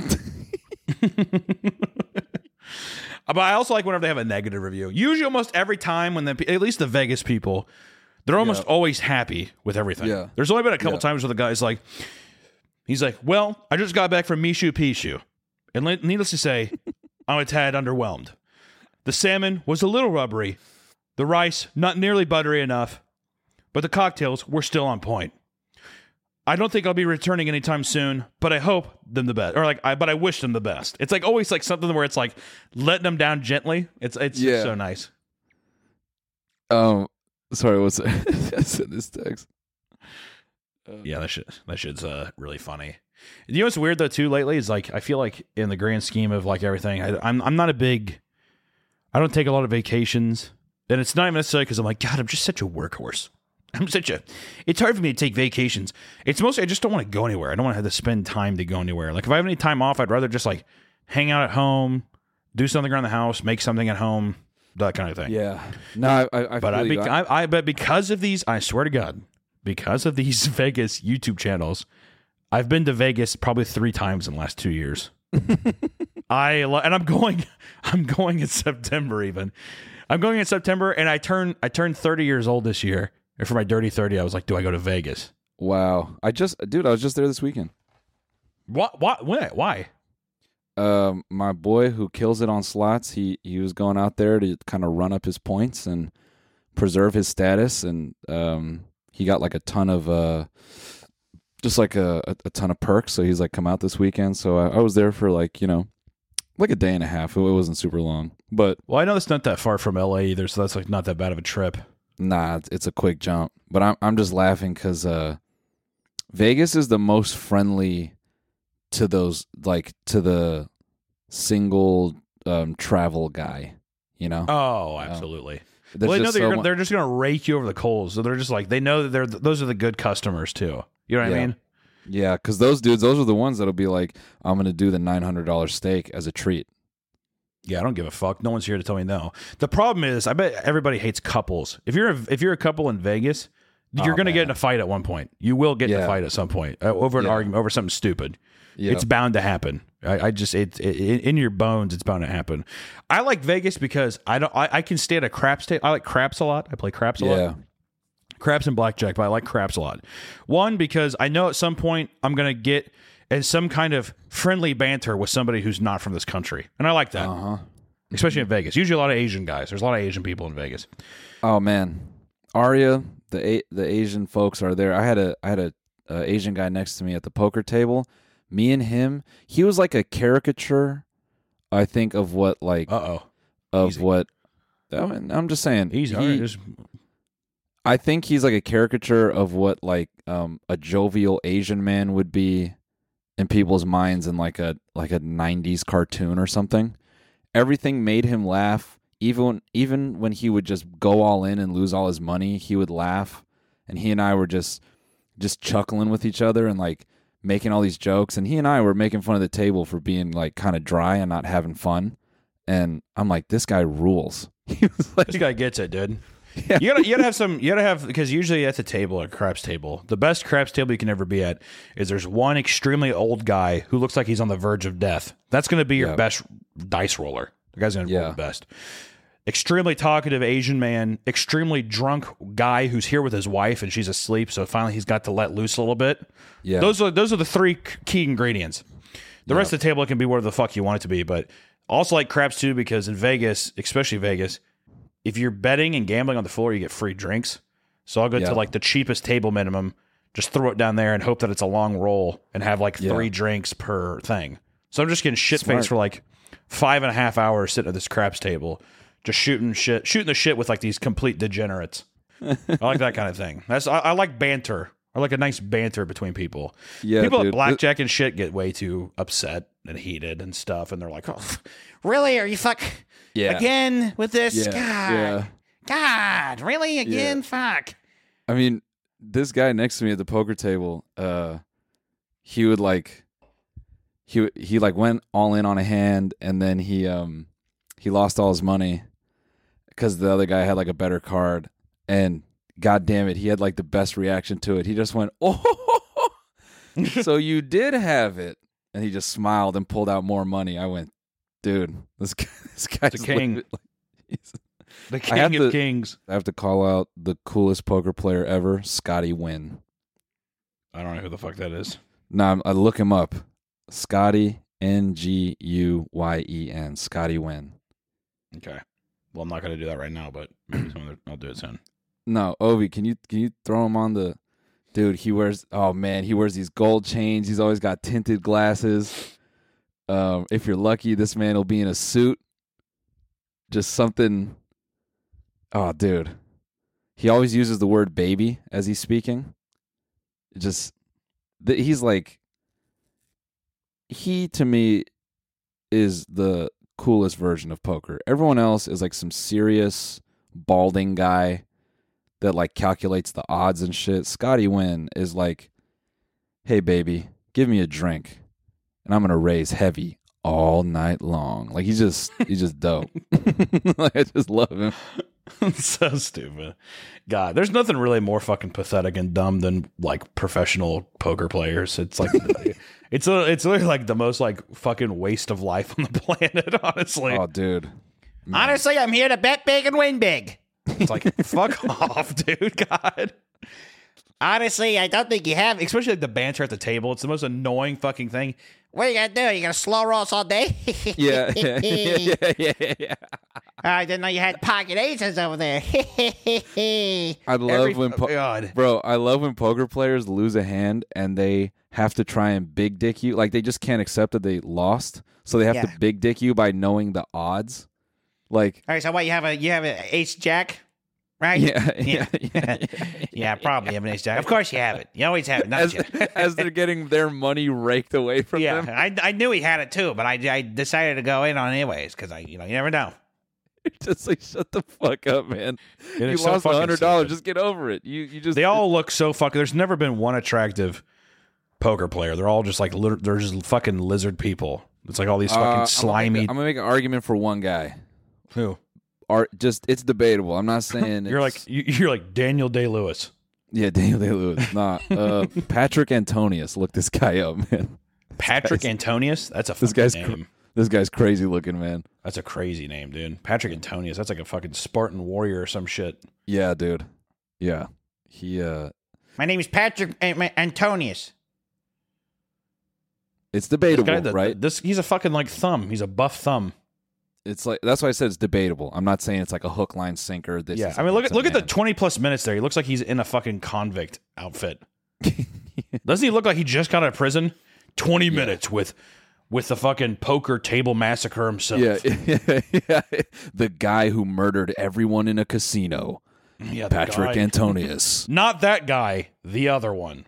S1: But I also like whenever they have a negative review. Usually almost every time when the, at least the Vegas people, they're almost
S2: Yeah.
S1: always happy with everything.
S2: Yeah.
S1: There's only been a couple
S2: Yeah.
S1: times where the guy's like, he's like, well, I just got back from Mishu Pishu. And le- needless to say, I'm a tad underwhelmed. The salmon was a little rubbery. The rice, not nearly buttery enough. But the cocktails were still on point. I don't think I'll be returning anytime soon, but I hope them the best. Or like, I, but I wish them the best. It's like always like something where it's like letting them down gently. It's it's
S2: Yeah.
S1: so nice.
S2: Um, sorry, what's I sent this text.
S1: Yeah, that shit that shit's uh really funny. You know what's weird though too lately is like I feel like in the grand scheme of like everything, I, I'm I'm not a big. I don't take a lot of vacations, and it's not even necessarily because I'm like God. I'm just such a workhorse. I'm such a. It's hard for me to take vacations. It's mostly I just don't want to go anywhere. I don't want to have to spend time to go anywhere. Like if I have any time off, I'd rather just like hang out at home, do something around the house, make something at home, that kind of thing.
S2: Yeah. No, I, I, I
S1: But I,
S2: feel you.
S1: bec- I, I bet because of these, I swear to God, because of these Vegas YouTube channels, I've been to Vegas probably three times in the last two years. I lo- and I'm going, I'm going in September even. I'm going in September, and I turn I turned thirty years old this year. And for my dirty thirty, I was like, do I go to Vegas?
S2: Wow. I just, dude, I was just there this weekend.
S1: What? What? When? Why?
S2: Um, my boy who kills it on slots, he he was going out there to kind of run up his points and preserve his status, and um, he got like a ton of uh, just like a, a, a ton of perks. So he's like come out this weekend. So I, I was there for like, you know, like a day and a half. It wasn't super long, but
S1: Well, I know it's not that far from L A either, so that's like not that bad of a trip.
S2: nah, it's, it's a quick jump. But I'm I'm just laughing because uh, Vegas is the most friendly to those, like to the single um, travel guy. You know?
S1: Oh, absolutely.
S2: There's
S1: well, they know
S2: just
S1: that you're
S2: so
S1: gonna,
S2: mu-
S1: they're just going to rake you over the coals. So they're just like, they know that they're those are the good customers too. You know what
S2: Yeah.
S1: I mean?
S2: Yeah, because those dudes, those are the ones that'll be like, I'm going to do the nine hundred dollars steak as a treat.
S1: Yeah, I don't give a fuck. No one's here to tell me no. The problem is, I bet everybody hates couples. If you're a, if you're a couple in Vegas, you're
S2: Oh,
S1: going to get in
S2: man.
S1: a fight at one point. You will get in a
S2: Yeah.
S1: fight at some point uh, over an
S2: Yeah.
S1: argument over something stupid.
S2: Yeah.
S1: It's bound to happen. I, I just it, it in your bones. It's bound to happen. I like Vegas because I don't. I, I can stay at a craps table. I like craps a lot. I play craps a
S2: Yeah.
S1: lot. Craps and blackjack, but I like craps a lot. One, because I know at some point I'm going to get in some kind of friendly banter with somebody who's not from this country, and I like that,
S2: Uh-huh.
S1: especially in Vegas. Usually a lot of Asian guys. There's a lot of Asian people in Vegas.
S2: Oh man, Aria, the A- the Asian folks are there. I had a I had a, a Asian guy next to me at the poker table. Me and him, he was like a caricature, I think, of what like
S1: Uh oh.
S2: of
S1: easy.
S2: what. I mean, I'm just saying.
S1: He's
S2: he-
S1: all right, just-
S2: I think he's like a caricature of what like um, a jovial Asian man would be in people's minds in like a like a nineties cartoon or something. Everything made him laugh. Even even when he would just go all in and lose all his money, he would laugh. And he and I were just just chuckling with each other and like making all these jokes. And he and I were making fun of the table for being like kind of dry and not having fun. And I'm like, this guy rules. He was like,
S1: this guy gets it, dude.
S2: Yeah.
S1: You gotta, you gotta have some. You gotta have because usually at the table, a craps table, the best craps table you can ever be at is there's one extremely old guy who looks like he's on the verge of death. That's gonna be your
S2: Yeah.
S1: best dice roller. The guy's gonna roll
S2: Yeah.
S1: the best. Extremely talkative Asian man, extremely drunk guy who's here with his wife and she's asleep. So finally he's got to let loose a little bit.
S2: yeah.
S1: Those are those are the three k- key ingredients. The rest of the table can be whatever the fuck you want it to be, but also like craps too because in Vegas, especially Vegas, if you're betting and gambling on the floor, you get free drinks. So I'll go
S2: Yeah.
S1: to like the cheapest table minimum, just throw it down there and hope that it's a long roll and have like
S2: Yeah.
S1: three drinks per thing. So I'm just getting shit
S2: Smart.
S1: faced for like five and a half hours sitting at this craps table, just shooting shit, shooting the shit with like these complete degenerates. I like that kind of thing. That's I, I like banter. I like a nice banter between people.
S2: Yeah,
S1: people
S2: dude.
S1: at blackjack and shit get way too upset and heated and stuff, and they're like, "Oh, really? Are you fuck
S2: Yeah.
S1: again with this?
S2: Yeah,
S1: God,
S2: yeah.
S1: God, really again? Fuck."
S2: I mean, this guy next to me at the poker table, uh, he would like, he he like went all in on a hand, and then he um he lost all his money because the other guy had like a better card, and god damn it, he had like the best reaction to it. He just went, "Oh, so you did have it," and he just smiled and pulled out more money. I went, "Dude, this guy, this guy's
S1: a king.
S2: legit- like, he's-
S1: The
S2: I have
S1: king of
S2: to-
S1: kings.
S2: I have to call out the coolest poker player ever, Scotty Wynn.
S1: I don't know who the fuck that is.
S2: No, I look him up. Scotty N G U Y E N. Scotty Wynn.
S1: Okay. Well, I'm not going to do that right now, but maybe some other, I'll do it soon.
S2: No, Ovi, can you can you throw him on the dude? He wears oh man, he wears these gold chains. He's always got tinted glasses. Um, if you're lucky, this man will be in a suit. Just something. Oh, dude, he always uses the word "baby" as he's speaking. It just th- he's like he to me is the coolest version of poker. Everyone else is like some serious balding guy that like calculates the odds and shit. Scotty Wynn is like, "Hey baby, give me a drink, and I'm gonna raise heavy all night long." Like he's just he's just dope. Like I just love him.
S1: So stupid. God, there's nothing really more fucking pathetic and dumb than like professional poker players. It's like it's a, it's literally like the most like fucking waste of life on the planet, honestly.
S2: Oh, dude.
S1: Honestly, I'm here to bet big and win big. It's like fuck off, dude. God. Honestly, I don't think you have, especially like the banter at the table. It's the most annoying fucking thing. What are you gonna do? You gonna slow roll us all day?
S2: Yeah, yeah, yeah, yeah, yeah, yeah.
S4: I didn't know you had pocket aces over there.
S2: I love
S1: Every-
S2: when po-
S1: oh, God.
S2: bro. I love when poker players lose a hand and they have to try and big dick you. Like they just can't accept that they lost, so they have
S4: Yeah.
S2: to big dick you by knowing the odds. Like
S4: All right, so what you have a you have an ace jack, right?
S2: yeah, yeah, yeah. yeah.
S4: Yeah, probably have an ace jack. Of course you have it. You always have it, don't
S2: As,
S4: you?
S2: as they're getting their money raked away from
S4: Yeah,
S2: them,
S4: I, I knew he had it too, but I, I decided to go in on it anyways because I you know you never know.
S2: just like shut the fuck up, man.
S1: It
S2: You
S1: is so
S2: lost a
S1: fucking
S2: hundred dollars.
S1: stupid.
S2: Just get over it. You you just
S1: They all look so fucking. There's never been one attractive poker player. They're all just like lit- they're just fucking lizard people. It's like all these
S2: Uh,
S1: fucking
S2: I'm gonna
S1: slimy.
S2: make a- I'm gonna make an argument for one guy.
S1: Who?
S2: Art, just it's debatable. I'm not saying
S1: You're
S2: it's-
S1: like you- you're like Daniel Day Lewis.
S2: yeah, Daniel Day Lewis. Nah, uh, Patrick Antonius. Look this guy up, man.
S1: Patrick
S2: guy's-
S1: Antonius. That's a
S2: This
S1: fucking
S2: guy's
S1: name.
S2: cr- this guy's crazy looking, man.
S1: That's a crazy name, dude. Patrick Antonius. That's like a fucking Spartan warrior or some shit.
S2: Yeah, dude. Yeah, he. uh
S4: My name is Patrick An- Antonius.
S2: It's
S1: This
S2: debatable,
S1: guy, the-
S2: right?
S1: This he's a fucking like thumb. He's a buff thumb.
S2: It's like that's why I said it's debatable. I'm not saying it's like a hook, line, sinker. This
S1: Yeah,
S2: is
S1: I mean, look at
S2: it's a
S1: look at the
S2: man.
S1: twenty plus minutes there. He looks like he's in a fucking convict outfit. Doesn't he look like he just got out of prison? Twenty minutes with with the fucking poker table massacre himself.
S2: Yeah, yeah, the guy who murdered everyone in a casino,
S1: yeah. the
S2: Patrick
S1: guy-
S2: Antonius.
S1: Not that guy. The other one.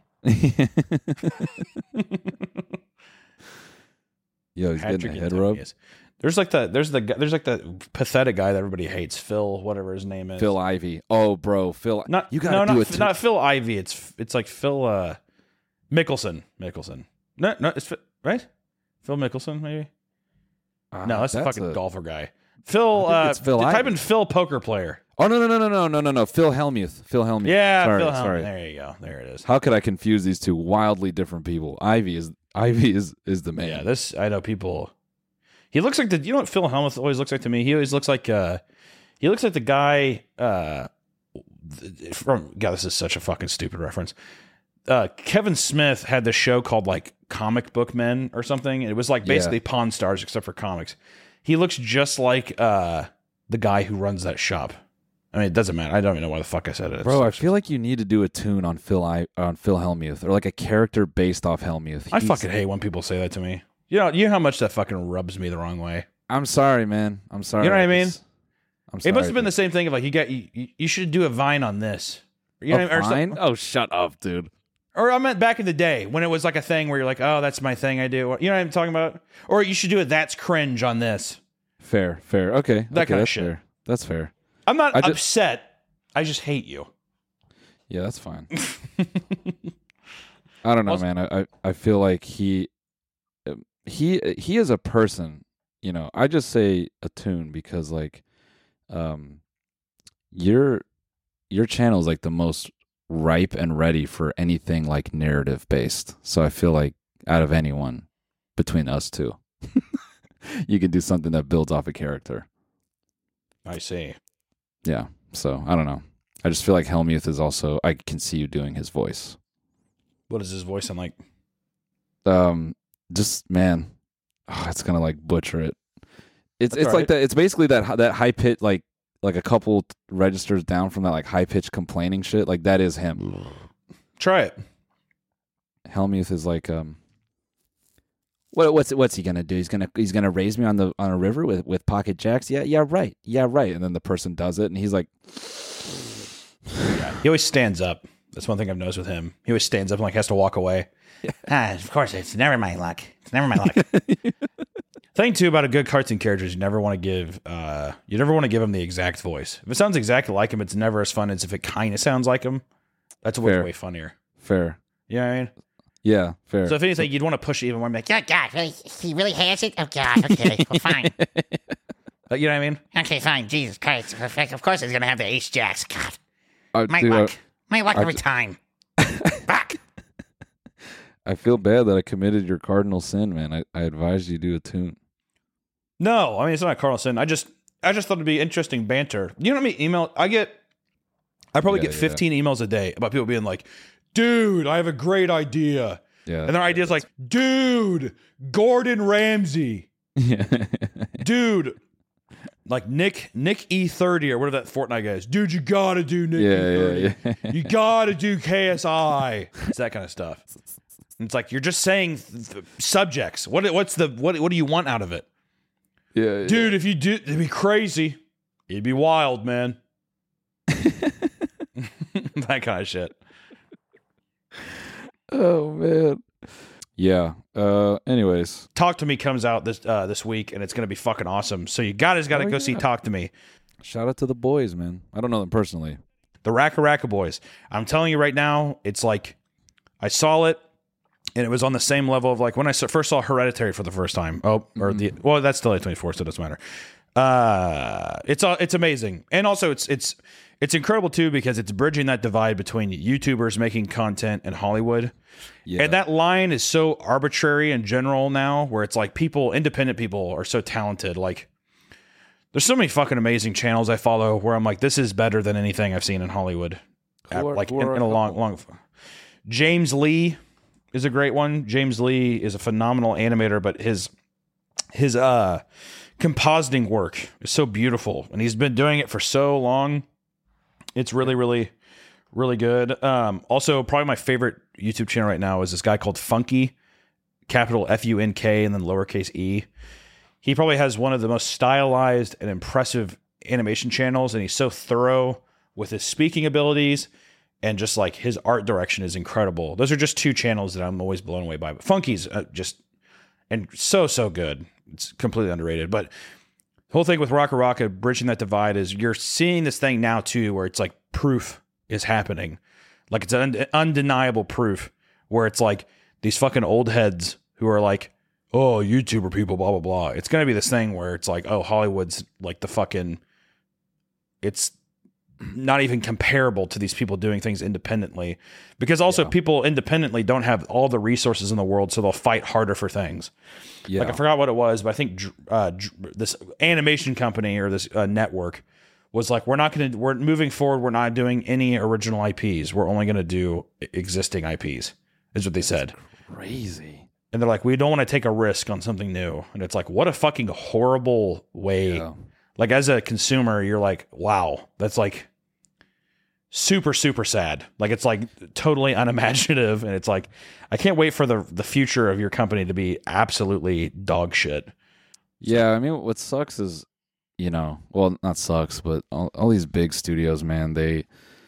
S2: Yo, he's
S1: Patrick
S2: getting a head rub.
S1: Antonius. There's like the there's the guy- there's like the pathetic guy that everybody hates. Phil, whatever his name is.
S2: Phil Ivey. Oh, bro, Phil.
S1: Not
S2: you gotta
S1: no,
S2: do
S1: not,
S2: it.
S1: not Phil Ivey. It's it's like Phil uh, Mickelson. Mickelson. No, no, it's Phil, right. Phil Mickelson, maybe. No, that's, the fucking
S2: a-
S1: golfer guy. Phil.
S2: I think
S1: Uh,
S2: it's Phil
S1: type
S2: Ivey.
S1: in Phil poker player.
S2: Oh no no no no no no no no Phil Hellmuth. Phil Hellmuth.
S1: Yeah,
S2: sorry,
S1: Phil. Hel-
S2: sorry.
S1: There you go. There it is.
S2: How could I confuse these two wildly different people? Ivy is Ivy is is the man.
S1: Yeah, this I know people. He looks like the. You know what Phil Hellmuth always looks like to me? He always looks like. Uh, he looks like the guy. Uh, th- from God, this is such a fucking stupid reference. Uh, Kevin Smith had this show called like Comic Book Men or something. It was like basically
S2: Yeah.
S1: Pawn Stars except for comics. He looks just like uh, the guy who runs that shop. I mean, it doesn't matter. I don't even know why the fuck I said it.
S2: Bro, I
S1: It's-
S2: feel like you need to do a tune on Phil I on Phil Hellmuth or like a character based off Hellmuth.
S1: I
S2: He's-
S1: fucking hate when people say that to me. You know, you know how much that fucking rubs me the wrong way.
S2: I'm sorry, man. I'm sorry.
S1: You know what I mean?
S2: It's- I'm sorry.
S1: It must have been the
S2: dude.
S1: same thing of like you got you, you- you should do a vine on this. You know
S2: A
S1: what I mean? Or,
S2: Vine?
S1: some-
S2: Oh, shut up, dude.
S1: or I meant back in the day when it was like a thing where you're like, oh, that's my thing I do. You know what I'm talking about? Or you should do a that's cringe on this.
S2: Fair, fair. Okay,
S1: That
S2: okay,
S1: kinda
S2: that's
S1: shit.
S2: fair. That's fair.
S1: I'm not
S2: I ju-
S1: upset. I just hate you.
S2: Yeah, that's fine. I don't know,
S1: Also-
S2: man. I, I I feel like he um, he he is a person. You know, I just say a tune because like, um, your your channel is like the most ripe and ready for anything like narrative based. So I feel like out of anyone between us two, you can do something that builds off a character.
S1: I see.
S2: Yeah. So I don't know. I just feel like Hellmuth is also. I can see you doing his voice.
S1: What does his voice sound like?
S2: Um, just man, oh, it's gonna like butcher it. It's
S1: That's
S2: it's
S1: all
S2: like
S1: right.
S2: that. It's basically that that high pitch, like like a couple t- registers down from that like high pitched complaining shit. Like that is him.
S1: Try it.
S2: Hellmuth is like um. What what's what's he gonna do? He's gonna he's gonna raise me on the on a river with with pocket jacks. Yeah yeah right yeah right. And then the person does it, and he's like,
S1: Yeah. He always stands up. That's one thing I've noticed with him. He always stands up and like has to walk away.
S4: Ah, of course, it's never my luck. It's never my luck.
S1: Thing too about a good cartoon character is you never want to give uh you never want to give him the exact voice. If it sounds exactly like him, it's never as fun as if it kind of sounds like him. That's way,
S2: Fair.
S1: way funnier.
S2: fair.
S1: You know what I mean?
S2: Yeah, fair.
S1: So if anything, you'd want to push it even more and be like,
S4: God, God, really? He really has it? Oh, God, okay, well, fine.
S1: yeah, you know what I mean?
S4: Okay, fine, Jesus Christ. Of course he's going to have the ace jacks. God,
S2: Uh,
S4: my
S2: dude, I-
S4: luck. My luck
S2: I-
S4: every time. Fuck.
S2: I feel bad that I committed your cardinal sin, man. I, I advised you do a tune.
S1: No, I mean it's not Carlson. I just I just thought it'd be interesting banter. You know how many email I get? I probably
S2: Yeah,
S1: get
S2: yeah.
S1: fifteen emails a day about people being like, dude, I have a great idea.
S2: Yeah.
S1: And their idea is like, dude, Gordon Ramsay.
S2: yeah.
S1: Dude, like Nick Nick E thirty or whatever that Fortnite guy is. Dude, you gotta do Nick
S2: Yeah,
S1: E thirty.
S2: yeah, yeah.
S1: You gotta do K S I. It's that kind of stuff. It's like you're just saying th- th- subjects. What what's the what what do you want out of it?
S2: Yeah,
S1: Dude, if you do, it'd be crazy. It'd be wild, man. That kind of shit.
S2: Oh man. Yeah. Uh. Anyways,
S1: Talk to Me comes out this uh, this week, and it's gonna be fucking awesome. So you guys got to
S2: Oh,
S1: go see
S2: yeah.
S1: Talk to Me.
S2: shout out to the boys, man. I don't know them personally.
S1: The Racka Racka Boys. I'm telling you right now, it's like I saw it, and it was on the same level of like when I s- first saw Hereditary for the first time. Oh, or the well, that's still A twenty-four, so it doesn't matter. Uh, it's all it's amazing, and also it's it's it's incredible too because it's bridging that divide between YouTubers making content and Hollywood.
S2: Yeah.
S1: And that line is so arbitrary in general now, where it's like people, independent people, are so talented. Like, there's so many fucking amazing channels I follow where I'm like, this is better than anything I've seen in Hollywood.
S2: Who are-
S1: like
S2: who
S1: in,
S2: are
S1: in
S2: a
S1: a long,
S2: couple?
S1: long. James Lee is a great one. James Lee is a phenomenal animator, but his his uh compositing work is so beautiful, and he's been doing it for so long. It's really, really, really good. Um, also, probably my favorite YouTube channel right now is this guy called Funky, capital F U N K and then lowercase e. He probably has one of the most stylized and impressive animation channels, and he's so thorough with his speaking abilities, and just like his art direction is incredible. Those are just two channels that I'm always blown away by. But Funky's uh, just and so so good. It's completely underrated. But the whole thing with Rocka Rocka bridging that divide is you're seeing this thing now too, where it's like proof is happening. Like it's an undeniable proof where it's like these fucking old heads who are like, oh, YouTuber people, blah, blah, blah. It's going to be this thing where it's like, oh, Hollywood's like the fucking, it's not even comparable to these people doing things independently, because also
S2: Yeah.
S1: people independently don't have all the resources in the world. So they'll fight harder for things.
S2: Yeah.
S1: Like I forgot what it was, but I think uh, this animation company or this uh, network was like, we're not going to, we're moving forward. We're not doing any original I Ps. We're only going to do existing I Ps is what they said.
S2: Crazy.
S1: And they're like, we don't want to take a risk on something new. And it's like, what a fucking horrible way.
S2: Yeah.
S1: Like as a consumer, you're like, wow, that's like super, super sad. Like it's like totally unimaginative. And it's like, I can't wait for the the future of your company to be absolutely dog shit.
S2: Yeah, I mean, what sucks is, you know, well, not sucks, but all, all these big studios, man, they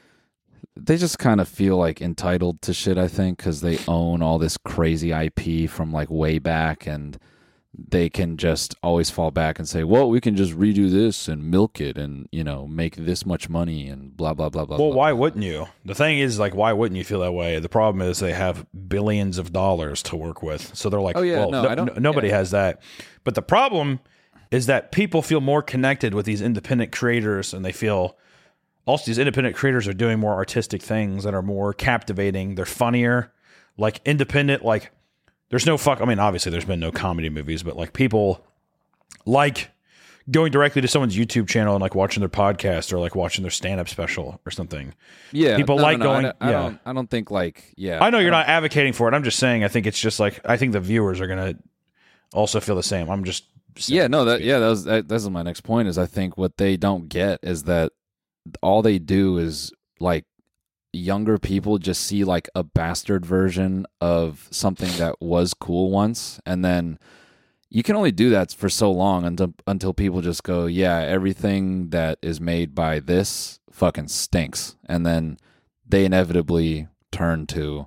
S2: they just kind of feel like entitled to shit, I think, because they own all this crazy I P from like way back, and they can just always fall back and say, well, we can just redo this and milk it and, you know, make this much money and blah, blah, blah, blah.
S1: Well,
S2: blah.
S1: why wouldn't you? The thing is, like, why wouldn't you feel that way? The problem is they have billions of dollars to work with. So they're like,
S2: Oh, yeah,
S1: well,
S2: no,
S1: no-
S2: I don't-
S1: no- nobody
S2: yeah.
S1: has that. But the problem is that people feel more connected with these independent creators, and they feel also these independent creators are doing more artistic things that are more captivating. They're funnier, like independent, like there's no fuck. I mean, obviously there's been no comedy movies, but like people like going directly to someone's YouTube channel and like watching their podcast or like watching their stand-up special or something.
S2: Yeah,
S1: people
S2: no,
S1: like
S2: no, no,
S1: going-
S2: I, don't- I
S1: yeah.
S2: don't, I don't think like, yeah.
S1: I know you're
S2: don't-
S1: not advocating for it. I'm just saying I think it's just like I think the viewers are gonna also feel the same. I'm just saying.
S2: Yeah, no, that yeah, that was that, that's my next point. Is I think what they don't get is that all they do is like younger people just see like a bastard version of something that was cool once, and then you can only do that for so long until until people just go, yeah, everything that is made by this fucking stinks, and then they inevitably turn to,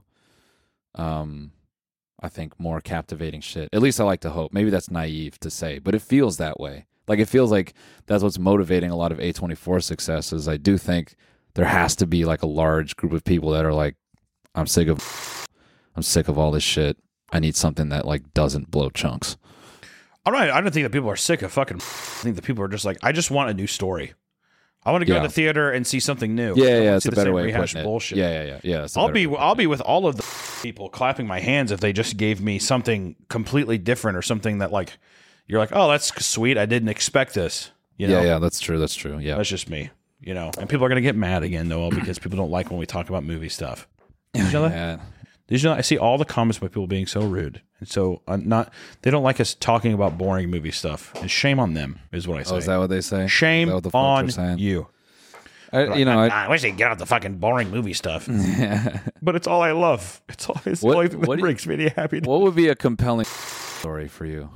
S2: um, I think more captivating shit. At least I like to hope. Maybe that's naive to say, but it feels that way. Like it feels like that's what's motivating a lot of A twenty-four successes. I do think there has to be like a large group of people that are like, I'm sick of, I'm sick of all this shit. I need something that like doesn't blow chunks.
S1: I'm not. I don't think that people are sick of fucking. I think that people are just like, I just want a new story. I want to go
S2: Yeah.
S1: to the theater and see something new. I
S2: Yeah,
S1: don't
S2: yeah,
S1: wanna
S2: it's
S1: see
S2: a
S1: the
S2: better
S1: same
S2: way of
S1: rehashed
S2: putting it.
S1: bullshit.
S2: Yeah, yeah, yeah, yeah. that's a
S1: I'll
S2: better
S1: be
S2: way of
S1: I'll be with all of the people clapping my hands if they just gave me something completely different or something that like you're like, oh, that's sweet. I didn't expect this. You know?
S2: Yeah, yeah, that's true. That's true. Yeah.
S1: That's just me. You know, and people are gonna get mad again, Noel, because people don't like when we talk about movie stuff. You know that?
S2: Yeah.
S1: Did you know I see all the comments by people being so rude and so uh, not. They don't like us talking about boring movie stuff. And shame on them is what I say.
S2: Oh, is that what they say?
S1: Shame
S2: Is that what the folks are
S1: on
S2: saying?
S1: you.
S2: I, you know, I,
S4: I wish they'd get out the fucking boring movie stuff.
S1: But it's all I love. It's all it's
S2: What-
S1: the only thing that
S2: what do you-
S1: brings me happy.
S2: what would be a compelling story for you?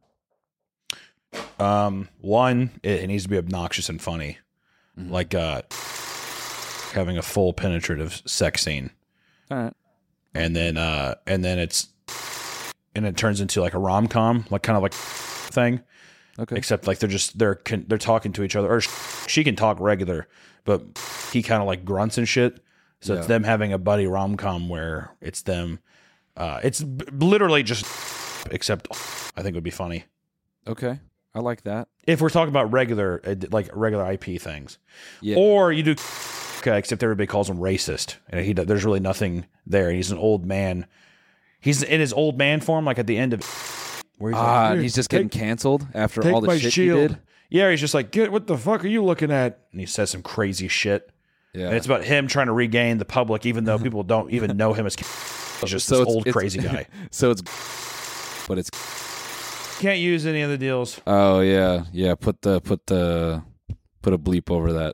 S1: Um, one, it, it needs to be obnoxious and funny,
S2: Mm-hmm.
S1: like uh, having a full penetrative sex scene,
S2: All right.
S1: and then uh, and then it's and it turns into like a rom com, like kind of like thing,
S2: Okay.
S1: except like they're just they're con- they're talking to each other, or sh- she can talk regular, but he kind of like grunts and shit. So it's
S2: Yeah.
S1: them having a buddy rom com where it's them. Uh, it's b- literally just except I think it would be funny.
S2: Okay. I like that.
S1: If we're talking about regular, uh, like regular I P things,
S2: Yeah.
S1: or you do, okay, except everybody calls him racist, and he there's really nothing there. He's an old man. He's in his old man form, like at the end of, where he's
S2: Ah,
S1: like,
S2: and
S1: "Here,
S2: he's just
S1: take-
S2: getting canceled after
S1: take
S2: all the
S1: my
S2: shit
S1: shield."
S2: he did.
S1: Yeah, he's just like, "Get what the fuck are you looking at?" And he says some crazy shit,
S2: Yeah.
S1: and it's about him trying to regain the public, even though people don't even know him as. He's just
S2: So
S1: this
S2: it's-
S1: old
S2: it's-
S1: crazy guy.
S2: So it's, but it's.
S1: Can't use any of the deals.
S2: Oh yeah, yeah. Put the put the put a bleep over that.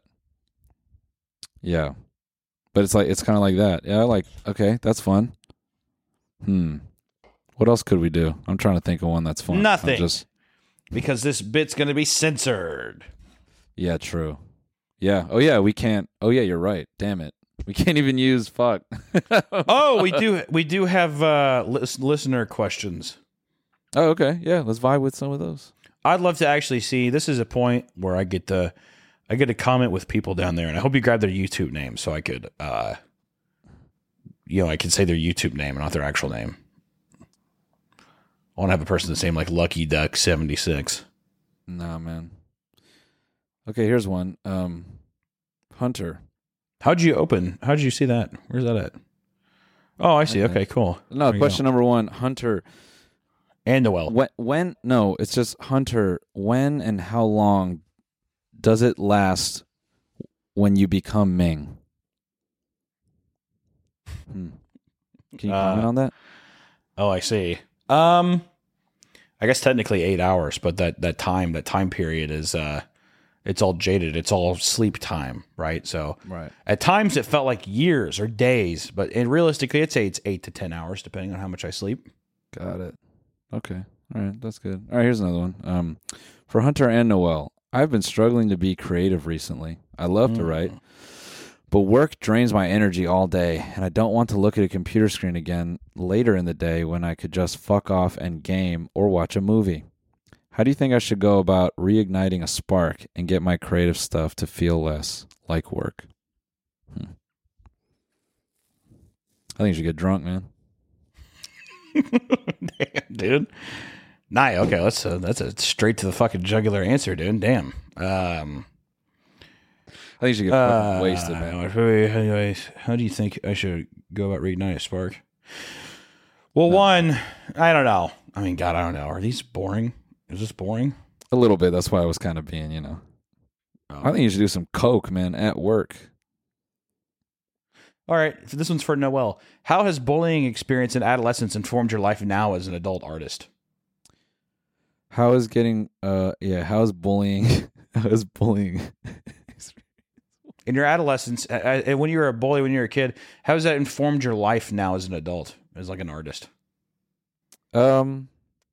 S2: Yeah, but it's like it's kind of like that. Yeah, I like. Okay, that's fun. Hmm. What else could we do? I'm trying to think of one that's fun. I'm
S1: Nothing.
S2: just
S1: Because this bit's going to be censored.
S2: yeah, true. Yeah. Oh yeah, we can't. Oh yeah, you're right. Damn it. We can't even use fuck.
S1: Oh, we do. We do have uh, lis- listener questions.
S2: Oh okay. Yeah. Let's vibe with some of those.
S1: I'd love to actually see. This is a point where I get to, I get to comment with people down there, and I hope you grab their YouTube name so I could, uh, you know, I could say their YouTube name and not their actual name. I want to have a person that's name like Lucky Duck seventy six.
S2: Nah, man. Okay, here's one. Um, Hunter.
S1: How'd you open? How'd you see that? Where's that at? Oh, I see.
S2: Okay.
S1: Okay, cool.
S2: No,
S1: There you
S2: question number one. Hunter.
S1: And Noel.
S2: When, when? No, it's just Hunter. When and how long does it last when you become Ming? Hmm. Can you comment
S1: Uh,
S2: on that?
S1: Oh, I see. Um, I guess technically eight hours, but that that time that time period is uh, it's all jaded. It's all sleep time, right? So
S2: Right.
S1: at times it felt like years or days, but and realistically, I'd say it's eight to ten hours, depending on how much I sleep.
S2: Got it. Okay. All right. That's good. All right. Here's another one. Um, for Hunter and Noel, I've been struggling to be creative recently. I love to write, but work drains my energy all day, and I don't want to look at a computer screen again later in the day when I could just fuck off and game or watch a movie. How do you think I should go about reigniting a spark and get my creative stuff to feel less like work? Hmm. I think you should get drunk, man.
S1: Damn, dude. Nah, okay, let's uh, that's a straight to the fucking jugular answer, dude. Damn. Um,
S2: I think you should get
S1: uh,
S2: fucking wasted, man.
S1: Anyways, how do you think I should go about reigniting a spark? Well, one, I don't know. I mean, God, I don't know. Are these boring? Is this boring?
S2: A little bit. That's why I was kind of being, you know. I think you should do some coke, man, at work.
S1: All right, so this one's for Noel. How has bullying experience in adolescence informed your life now as an adult artist?
S2: How is getting, uh, yeah, how is bullying, how is bullying?
S1: In your adolescence, uh, uh, and when you were a bully, when you were a kid, how has that informed your life now as an adult, as like an artist?
S2: Um,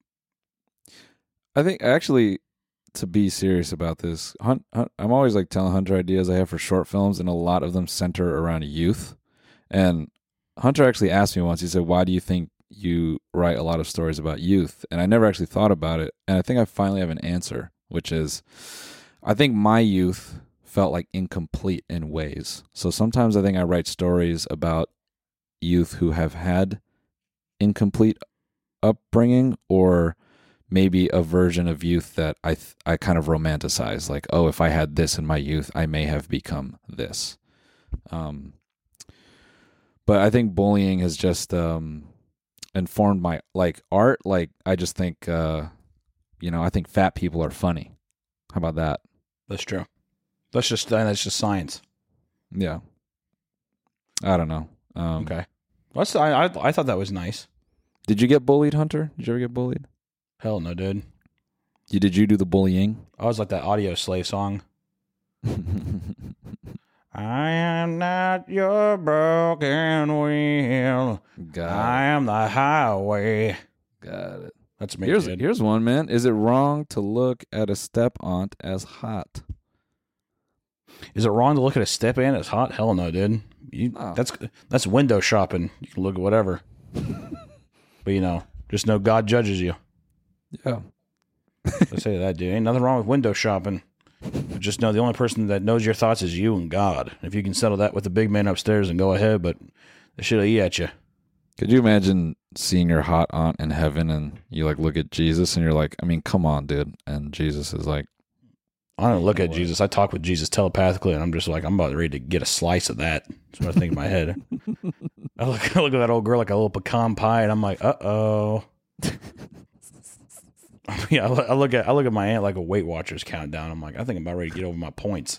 S2: I think actually, to be serious about this, Hunt, Hunt, I'm always like telling Hunter ideas I have for short films, and a lot of them center around youth. And Hunter actually asked me once, he said, why do you think you write a lot of stories about youth? And I never actually thought about it. And I think I finally have an answer, which is I think my youth felt like incomplete in ways. So sometimes I think I write stories about youth who have had incomplete upbringing, or maybe a version of youth that I th- I kind of romanticize, like, oh, if I had this in my youth, I may have become this. Um, but I think bullying has just um, informed my, like, art. Like, I just think, uh, you know, I think fat people are funny. How about that?
S1: That's true. That's just that's just science.
S2: Yeah. I don't know. Um,
S1: Okay. What's I, I I thought that was nice.
S2: Did you get bullied, Hunter? Did you ever get bullied?
S1: Hell no, dude.
S2: You did you do the bullying?
S1: I was like that Audio Slave song. I am not your broken wheel.
S2: Got
S1: I am the highway.
S2: Got it.
S1: That's me.
S2: Here's
S1: dude.
S2: here's one, man. Is it wrong to look at a step aunt as hot?
S1: Is it wrong to look at a step in as hot? Hell no, dude. You,
S2: Oh.
S1: That's that's window shopping. You can look at whatever. But you know, just know God judges you.
S2: Yeah.
S1: I say that, dude. Ain't nothing wrong with window shopping. But just know the only person that knows your thoughts is you and God. If you can settle that with the big man upstairs, and go ahead. But they should eat at you.
S2: Could you imagine seeing your hot aunt in heaven and you like look at Jesus and you're like, I mean, come on, dude. And Jesus is like,
S1: I don't look
S2: You
S1: at
S2: know what?
S1: Jesus. I talk with Jesus telepathically, and I'm just like, I'm about ready to get a slice of that. That's what I think in my head. I look, I look at that old girl like a little pecan pie, and I'm like, uh oh. Yeah, I look, I look at I look at my aunt like a Weight Watchers countdown. I'm like, I think I'm about ready to get over my points.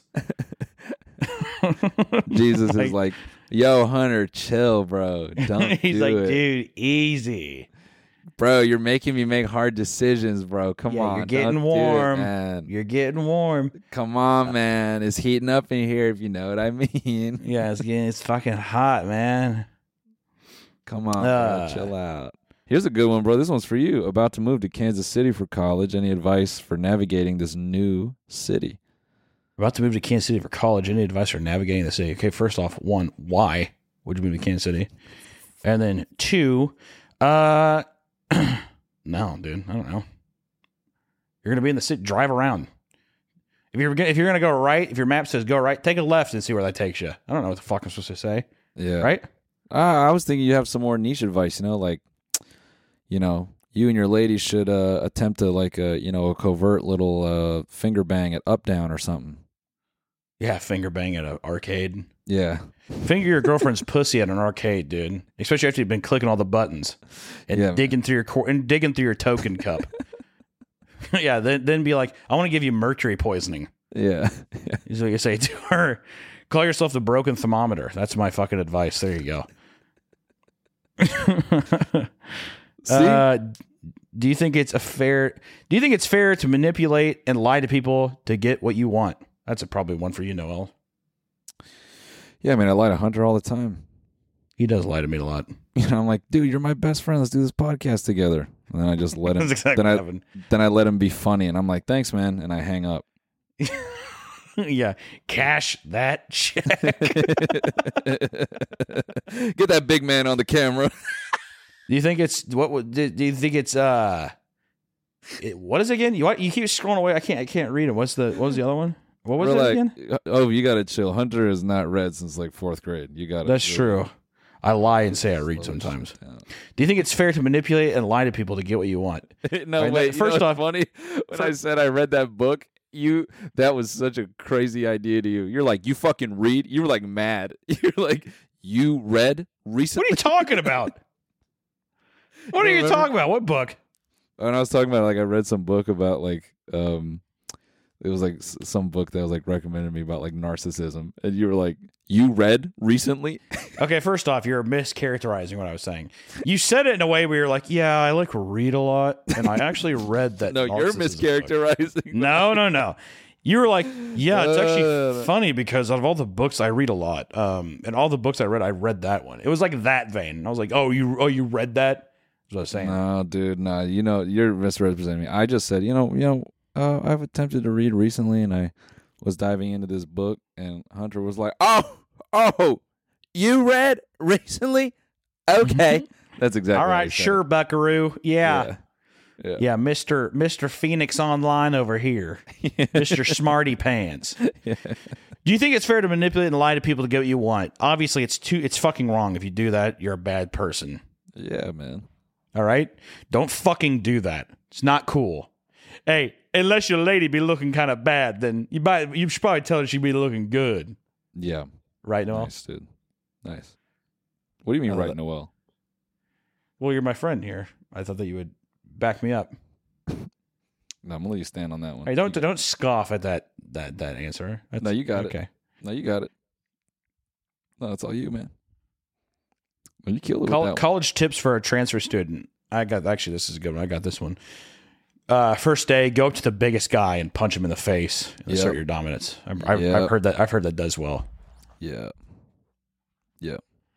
S2: Jesus
S1: Like-
S2: is like, yo, Hunter, chill, bro. Don't
S1: He's
S2: do
S1: like,
S2: it.
S1: dude, easy.
S2: Bro, you're making me make hard decisions, bro. Come
S1: Yeah,
S2: on.
S1: you're getting
S2: don't do it,
S1: warm.
S2: man.
S1: You're getting warm.
S2: Come on, man. It's heating up in here, if you know what I mean.
S1: Yeah, it's getting it's fucking hot, man.
S2: Come on,
S1: Uh.
S2: bro. Chill out. Here's a good one, bro. This one's for you. About to move to Kansas City for college. Any advice for navigating this new city?
S1: About to move to Kansas City for college. Any advice for navigating the city? Okay, first off, one, why would you move to Kansas City? And then two, uh, no, dude, I don't know. You're gonna be in the city. Drive around. If you're gonna, if you're gonna go right, if your map says go right, take a left and see where that takes you. I don't know what the fuck I'm supposed to say.
S2: Yeah.
S1: Right?
S2: Uh, I was thinking you have some more niche advice, you know, like, you know, you and your lady should uh, attempt to like a, you know, a covert little uh, finger bang at Up Down or something.
S1: Yeah, finger bang at an arcade.
S2: Yeah.
S1: Finger your girlfriend's pussy at an arcade, dude. Especially after you've been clicking all the buttons and
S2: Yeah,
S1: digging through your cor- and digging through your token cup. Yeah, then then be like, I want to give you mercury poisoning.
S2: Yeah.
S1: Is what you say to her. Call yourself the broken thermometer. That's my fucking advice. There you go.
S2: See?
S1: Uh, do you think it's a fair? Do you think it's fair to manipulate and lie to people to get what you want? That's a, probably one for you, Noel.
S2: Yeah, I mean, I lie to Hunter all the time.
S1: He does lie to me a lot.
S2: You know, I'm like, dude, you're my best friend. Let's do this podcast together. And then I just let him.
S1: That's exactly
S2: then I
S1: what happened.
S2: then I let him be funny, and I'm like, thanks, man, and I hang up.
S1: Yeah, cash that check.
S2: Get that big man on the camera.
S1: Do you think it's what? would- Do, do you think it's uh? It, what is it again? You what? You keep scrolling away. I can't. I can't read it. What's the? What was the other one? What was
S2: We're
S1: it
S2: like,
S1: again?
S2: oh, you got to chill. Hunter has not read since like fourth grade. You got to.
S1: That's true. I lie and say I read sometimes. Do you think it's fair to manipulate and lie to people to get what you want?
S2: No,
S1: Right,
S2: wait.
S1: first
S2: First
S1: off-
S2: off, funny when I said I read that book. You that was such a crazy idea to you. You're like, you fucking read. You were like mad. You're like, you read recently.
S1: What are you talking about? What are you
S2: Remember?
S1: talking about? What book?
S2: When I was talking about like I read some book about like um it was like s- some book that was like recommended to me about like narcissism, and you were like, you read recently.
S1: Okay, first off, you're mischaracterizing what I was saying. You said it in a way where you're like, yeah, I like read a lot, and I actually read that.
S2: No, you're
S1: narcissism book.
S2: mischaracterizing.
S1: No, no, no. You were like, yeah, it's actually
S2: Uh,
S1: funny because out of all the books I read a lot, um, and all the books I read, I read that one. It was like that vein. And I was like, oh, you, oh, you read that? That's what I was saying.
S2: No, dude, no. You know, you're misrepresenting me. I just said, you know, you know, uh, I've attempted to read recently, and I was diving into this book, and Hunter was like, "Oh, oh, you read recently? Okay, that's exactly
S1: All
S2: how he
S1: right,
S2: said
S1: sure,
S2: it.
S1: Buckaroo. Yeah.
S2: Yeah. Yeah.
S1: Yeah, Mister Mister Phoenix Online over here. Mister Smarty Pants.
S2: Yeah.
S1: Do you think it's fair to manipulate and lie to people to get what you want? Obviously, it's too it's fucking wrong. If you do that, you're a bad person.
S2: Yeah, man.
S1: All right? Don't fucking do that. It's not cool. Hey, unless your lady be looking kind of bad, then you might you should probably tell her she be looking good.
S2: Yeah.
S1: Right, Noel?
S2: Nice, dude. Nice. What do you mean,
S1: I
S2: right,
S1: love it.
S2: Noel?
S1: Well, you're my friend here. I thought that you would back me up.
S2: No, I'm gonna let you stand on that one.
S1: Hey, don't don't scoff at that that that answer. That's,
S2: No, you got it.
S1: okay.
S2: No, you got it. No, it's all you, man. Well, you killed it
S1: Col-
S2: with that one.
S1: college tips for a transfer student. I got actually this is a good one. I got this one. Uh, first day, go up to the biggest guy and punch him in the face and
S2: Yep.
S1: assert your dominance. I've, I've,
S2: Yep.
S1: I've heard that. I've heard that does well.
S2: Yeah. Yeah.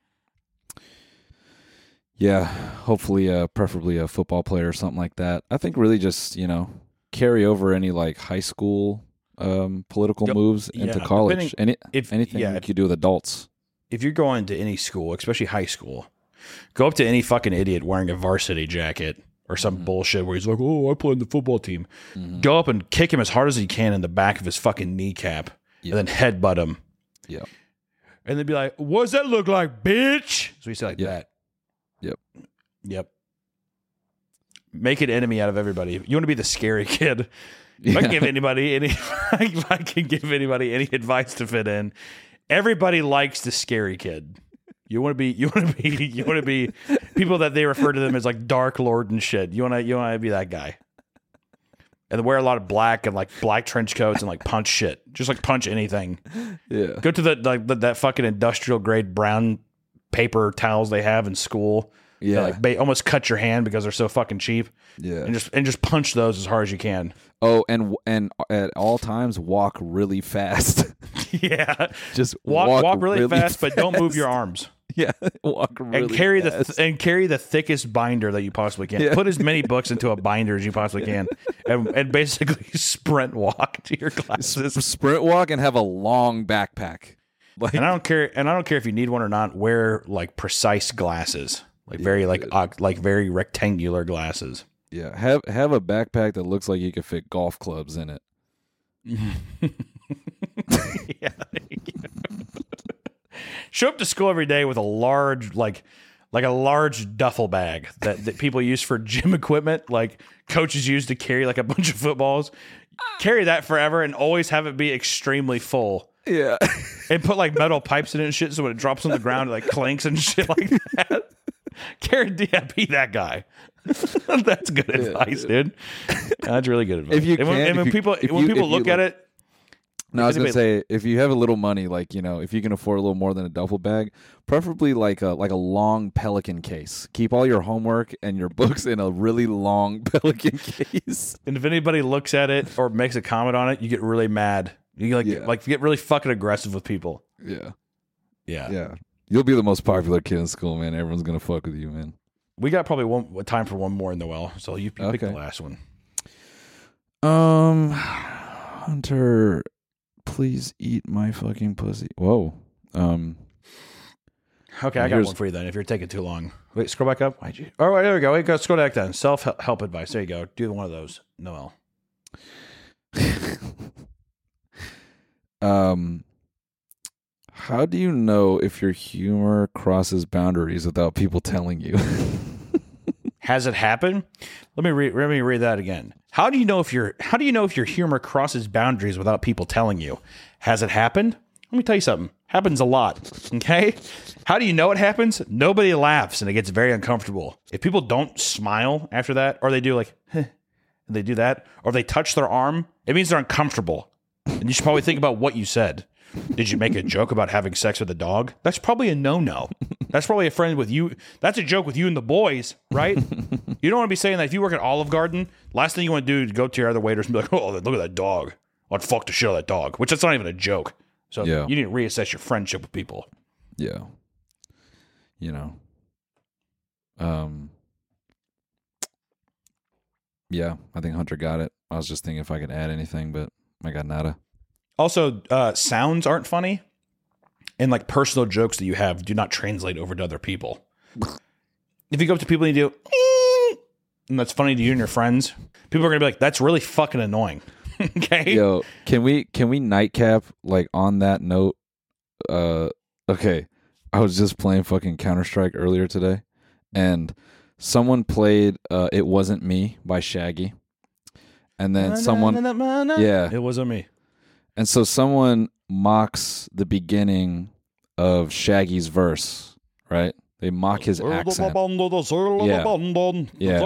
S2: Yeah. Hopefully, uh, preferably a football player or something like that. I think really just, you know, carry over any like high school um, political
S1: Yep.
S2: moves into
S1: Yeah,
S2: college.
S1: depending-
S2: Any,
S1: if-
S2: anything
S1: yeah,
S2: you could do with adults.
S1: If you're going to any school, especially high school, go up to any fucking idiot wearing a varsity jacket or some bullshit where he's like, "Oh, I play in the football team." Go up and kick him as hard as you can in the back of his fucking kneecap,
S2: Yeah.
S1: and then headbutt him.
S2: Yeah.
S1: And then be like, "What does that look like, bitch?" So you say like
S2: Yeah.
S1: that.
S2: Yep.
S1: Yep. Make an enemy out of everybody. You want to be the scary kid. If I can give anybody any, if I can give anybody any advice to fit in, everybody likes the scary kid. You want to be, you want to be, you want to be people that they refer to them as like Dark Lord and shit. You want to, you want to be that guy, and wear a lot of black and like black trench coats and like punch shit, just like punch anything.
S2: Yeah.
S1: Go to the like the, that fucking industrial grade brown paper towels they have in school.
S2: Yeah.
S1: That, like ba- almost cut your hand because they're so fucking cheap.
S2: Yeah.
S1: And just and just punch those as hard as you can.
S2: Oh, and and at all times walk really fast.
S1: Yeah.
S2: Just
S1: Walk
S2: walk,
S1: walk, really, fast, but don't move your arms.
S2: Yeah, walk really
S1: And carry the
S2: fast.
S1: th- and carry the thickest binder that you possibly can.
S2: Yeah.
S1: Put as many books into a binder as you possibly can, and, and basically sprint walk to your classes.
S2: sprint walk and have a long backpack. Like
S1: And I don't care. And I don't care if you need one or not. Wear like precise glasses, like very like uh, like very rectangular glasses.
S2: yeah, have have a backpack that looks like you could fit golf clubs in it.
S1: Yeah. Show up to school every day with a large, like, like a large duffel bag that, that people use for gym equipment, like coaches use to carry like a bunch of footballs. Carry that forever and always have it be extremely full.
S2: Yeah,
S1: And put like metal pipes in it and shit, so when it drops on the ground, it like clanks and shit like that. Carry, yeah, be that guy. That's good advice, dude. That's really good advice.
S2: If you
S1: and when,
S2: can,
S1: and when
S2: if you-
S1: people
S2: if
S1: when
S2: you-
S1: people
S2: if you
S1: look at
S2: look-
S1: it.
S2: no, I was gonna
S1: anybody-
S2: say if you have a little money, like you know, if you can afford a little more than a duffel bag, preferably like a like a long Pelican case. Keep all your homework and your books in a really long Pelican case.
S1: And if anybody looks at it or makes a comment on it, you get really mad. You like
S2: Yeah.
S1: like you get really fucking aggressive with people.
S2: Yeah,
S1: Yeah.
S2: yeah. You'll be the most popular kid in school, man. Everyone's gonna fuck with you, man.
S1: We got probably one time for one more in the well, so you, you pick the
S2: Okay.
S1: last one.
S2: Um, Hunter, please eat my fucking pussy. Whoa. Um.
S1: Okay, I got
S2: Here's-
S1: one for you then. If you're taking too long, wait, scroll back up. Why'd you? All right, there we go. Wait, go scroll back down. Self help advice. There you go. Do one of those. Noel.
S2: um. How do you know if your humor crosses boundaries without people telling you?
S1: Has it happened? Let me read. Let me read that again. How do you know if your How do you know if your humor crosses boundaries without people telling you? Has it happened? Let me tell you something. Happens a lot. Okay. How do you know it happens? Nobody laughs and it gets very uncomfortable. If people don't smile after that, or they do like, "Huh," and they do that, or they touch their arm, it means they're uncomfortable. And you should probably think about what you said. Did you make a joke about having sex with a dog? That's probably a no-no. That's probably a friend with you. That's a joke with you and the boys, right? You don't want to be saying that if you work at Olive Garden, last thing you want to do is go to your other waiters and be like, oh, look at that dog. I'd fuck the shit out of that dog, which that's not even a joke. So
S2: Yeah.
S1: you need to reassess your friendship with people.
S2: Yeah. You know. Um. Yeah, I think Hunter got it. I was just thinking if I could add anything, but I got nada.
S1: Also, uh, sounds aren't funny, and like personal jokes that you have do not translate over to other people. If you go up to people and you do, "Eh," and that's funny to you and your friends, people are gonna be like, "That's really fucking annoying." Okay.
S2: Yo, can we can we nightcap like on that note? Uh, okay, I was just playing fucking Counter Strike earlier today, and someone played uh, "It Wasn't Me" by Shaggy, and then someone, yeah,
S1: It wasn't me.
S2: and so someone mocks the beginning of Shaggy's verse, right? They mock his accent. Yeah. Yeah.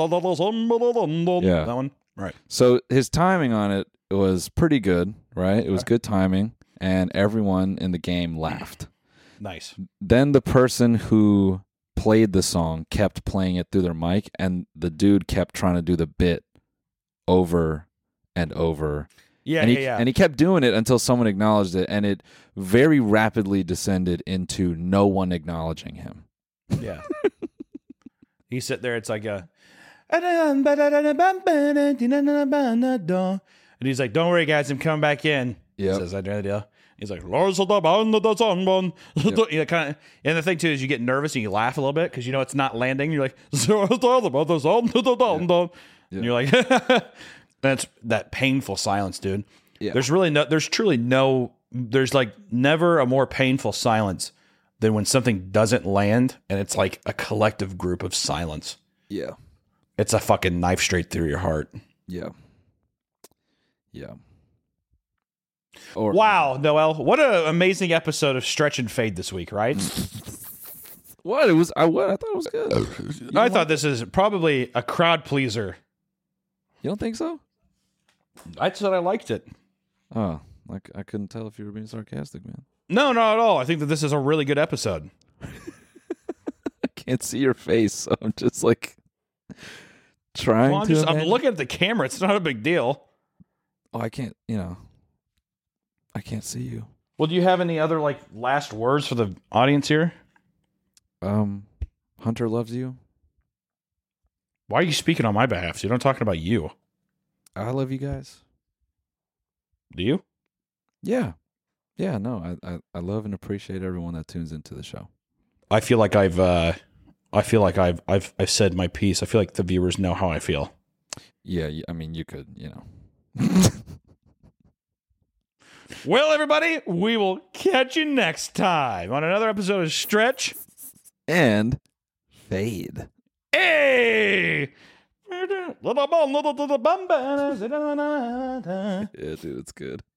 S1: That one. Right.
S2: So his timing on it was pretty good, right? It was good timing, and everyone in the game laughed.
S1: Nice.
S2: Then the person who played the song, kept playing it through their mic, and the dude kept trying to do the bit over and over.
S1: Yeah,
S2: and he,
S1: yeah, yeah.
S2: And he kept doing it until someone acknowledged it, and it very rapidly descended into no one acknowledging him.
S1: Yeah. He's sitting there, it's like a and he's like, don't worry guys, I'm coming back in.
S2: Yep.
S1: Says that during the deal. He's like, Lars of the band, the sun,
S2: Yep.
S1: you know, kind of. And the thing too is you get nervous and you laugh a little bit because you know it's not landing. You're like, and you're like, that's that painful silence, dude.
S2: Yeah.
S1: There's really no, there's truly no, there's like never a more painful silence than when something doesn't land and it's like a collective group of silence.
S2: Yeah.
S1: It's a fucking knife straight through your heart.
S2: Yeah. Yeah. Or,
S1: Wow, Noel, what an amazing episode of Stretch and Fade this week, right?
S2: What? It was I what? I thought it was good. You
S1: I
S2: don't
S1: thought this is probably a crowd pleaser.
S2: You don't think so?
S1: I said I liked it.
S2: Oh, like I couldn't tell if you were being sarcastic, man.
S1: No, not at all. I think that this is a really good episode.
S2: I can't see your face, so I'm just like trying
S1: Well, I'm,
S2: to.
S1: just, I'm
S2: imagine-
S1: looking at the camera. It's not a big deal.
S2: Oh, I can't. You know, I can't see you.
S1: Well, do you have any other like last words for the audience here?
S2: Um, Hunter loves you.
S1: Why are you speaking on my behalf? So you're not talking about you.
S2: I love you guys.
S1: Do you?
S2: Yeah, yeah. No, I, I, I love and appreciate everyone that tunes into the show.
S1: I feel like I've uh I feel like I've I've I've said my piece. I feel like the viewers know how I feel.
S2: Yeah, y- I mean, you could, you know.
S1: Well, everybody, we will catch you next time on another episode of Stretch
S2: And Fade.
S1: Hey!
S2: Yeah, dude, it's good.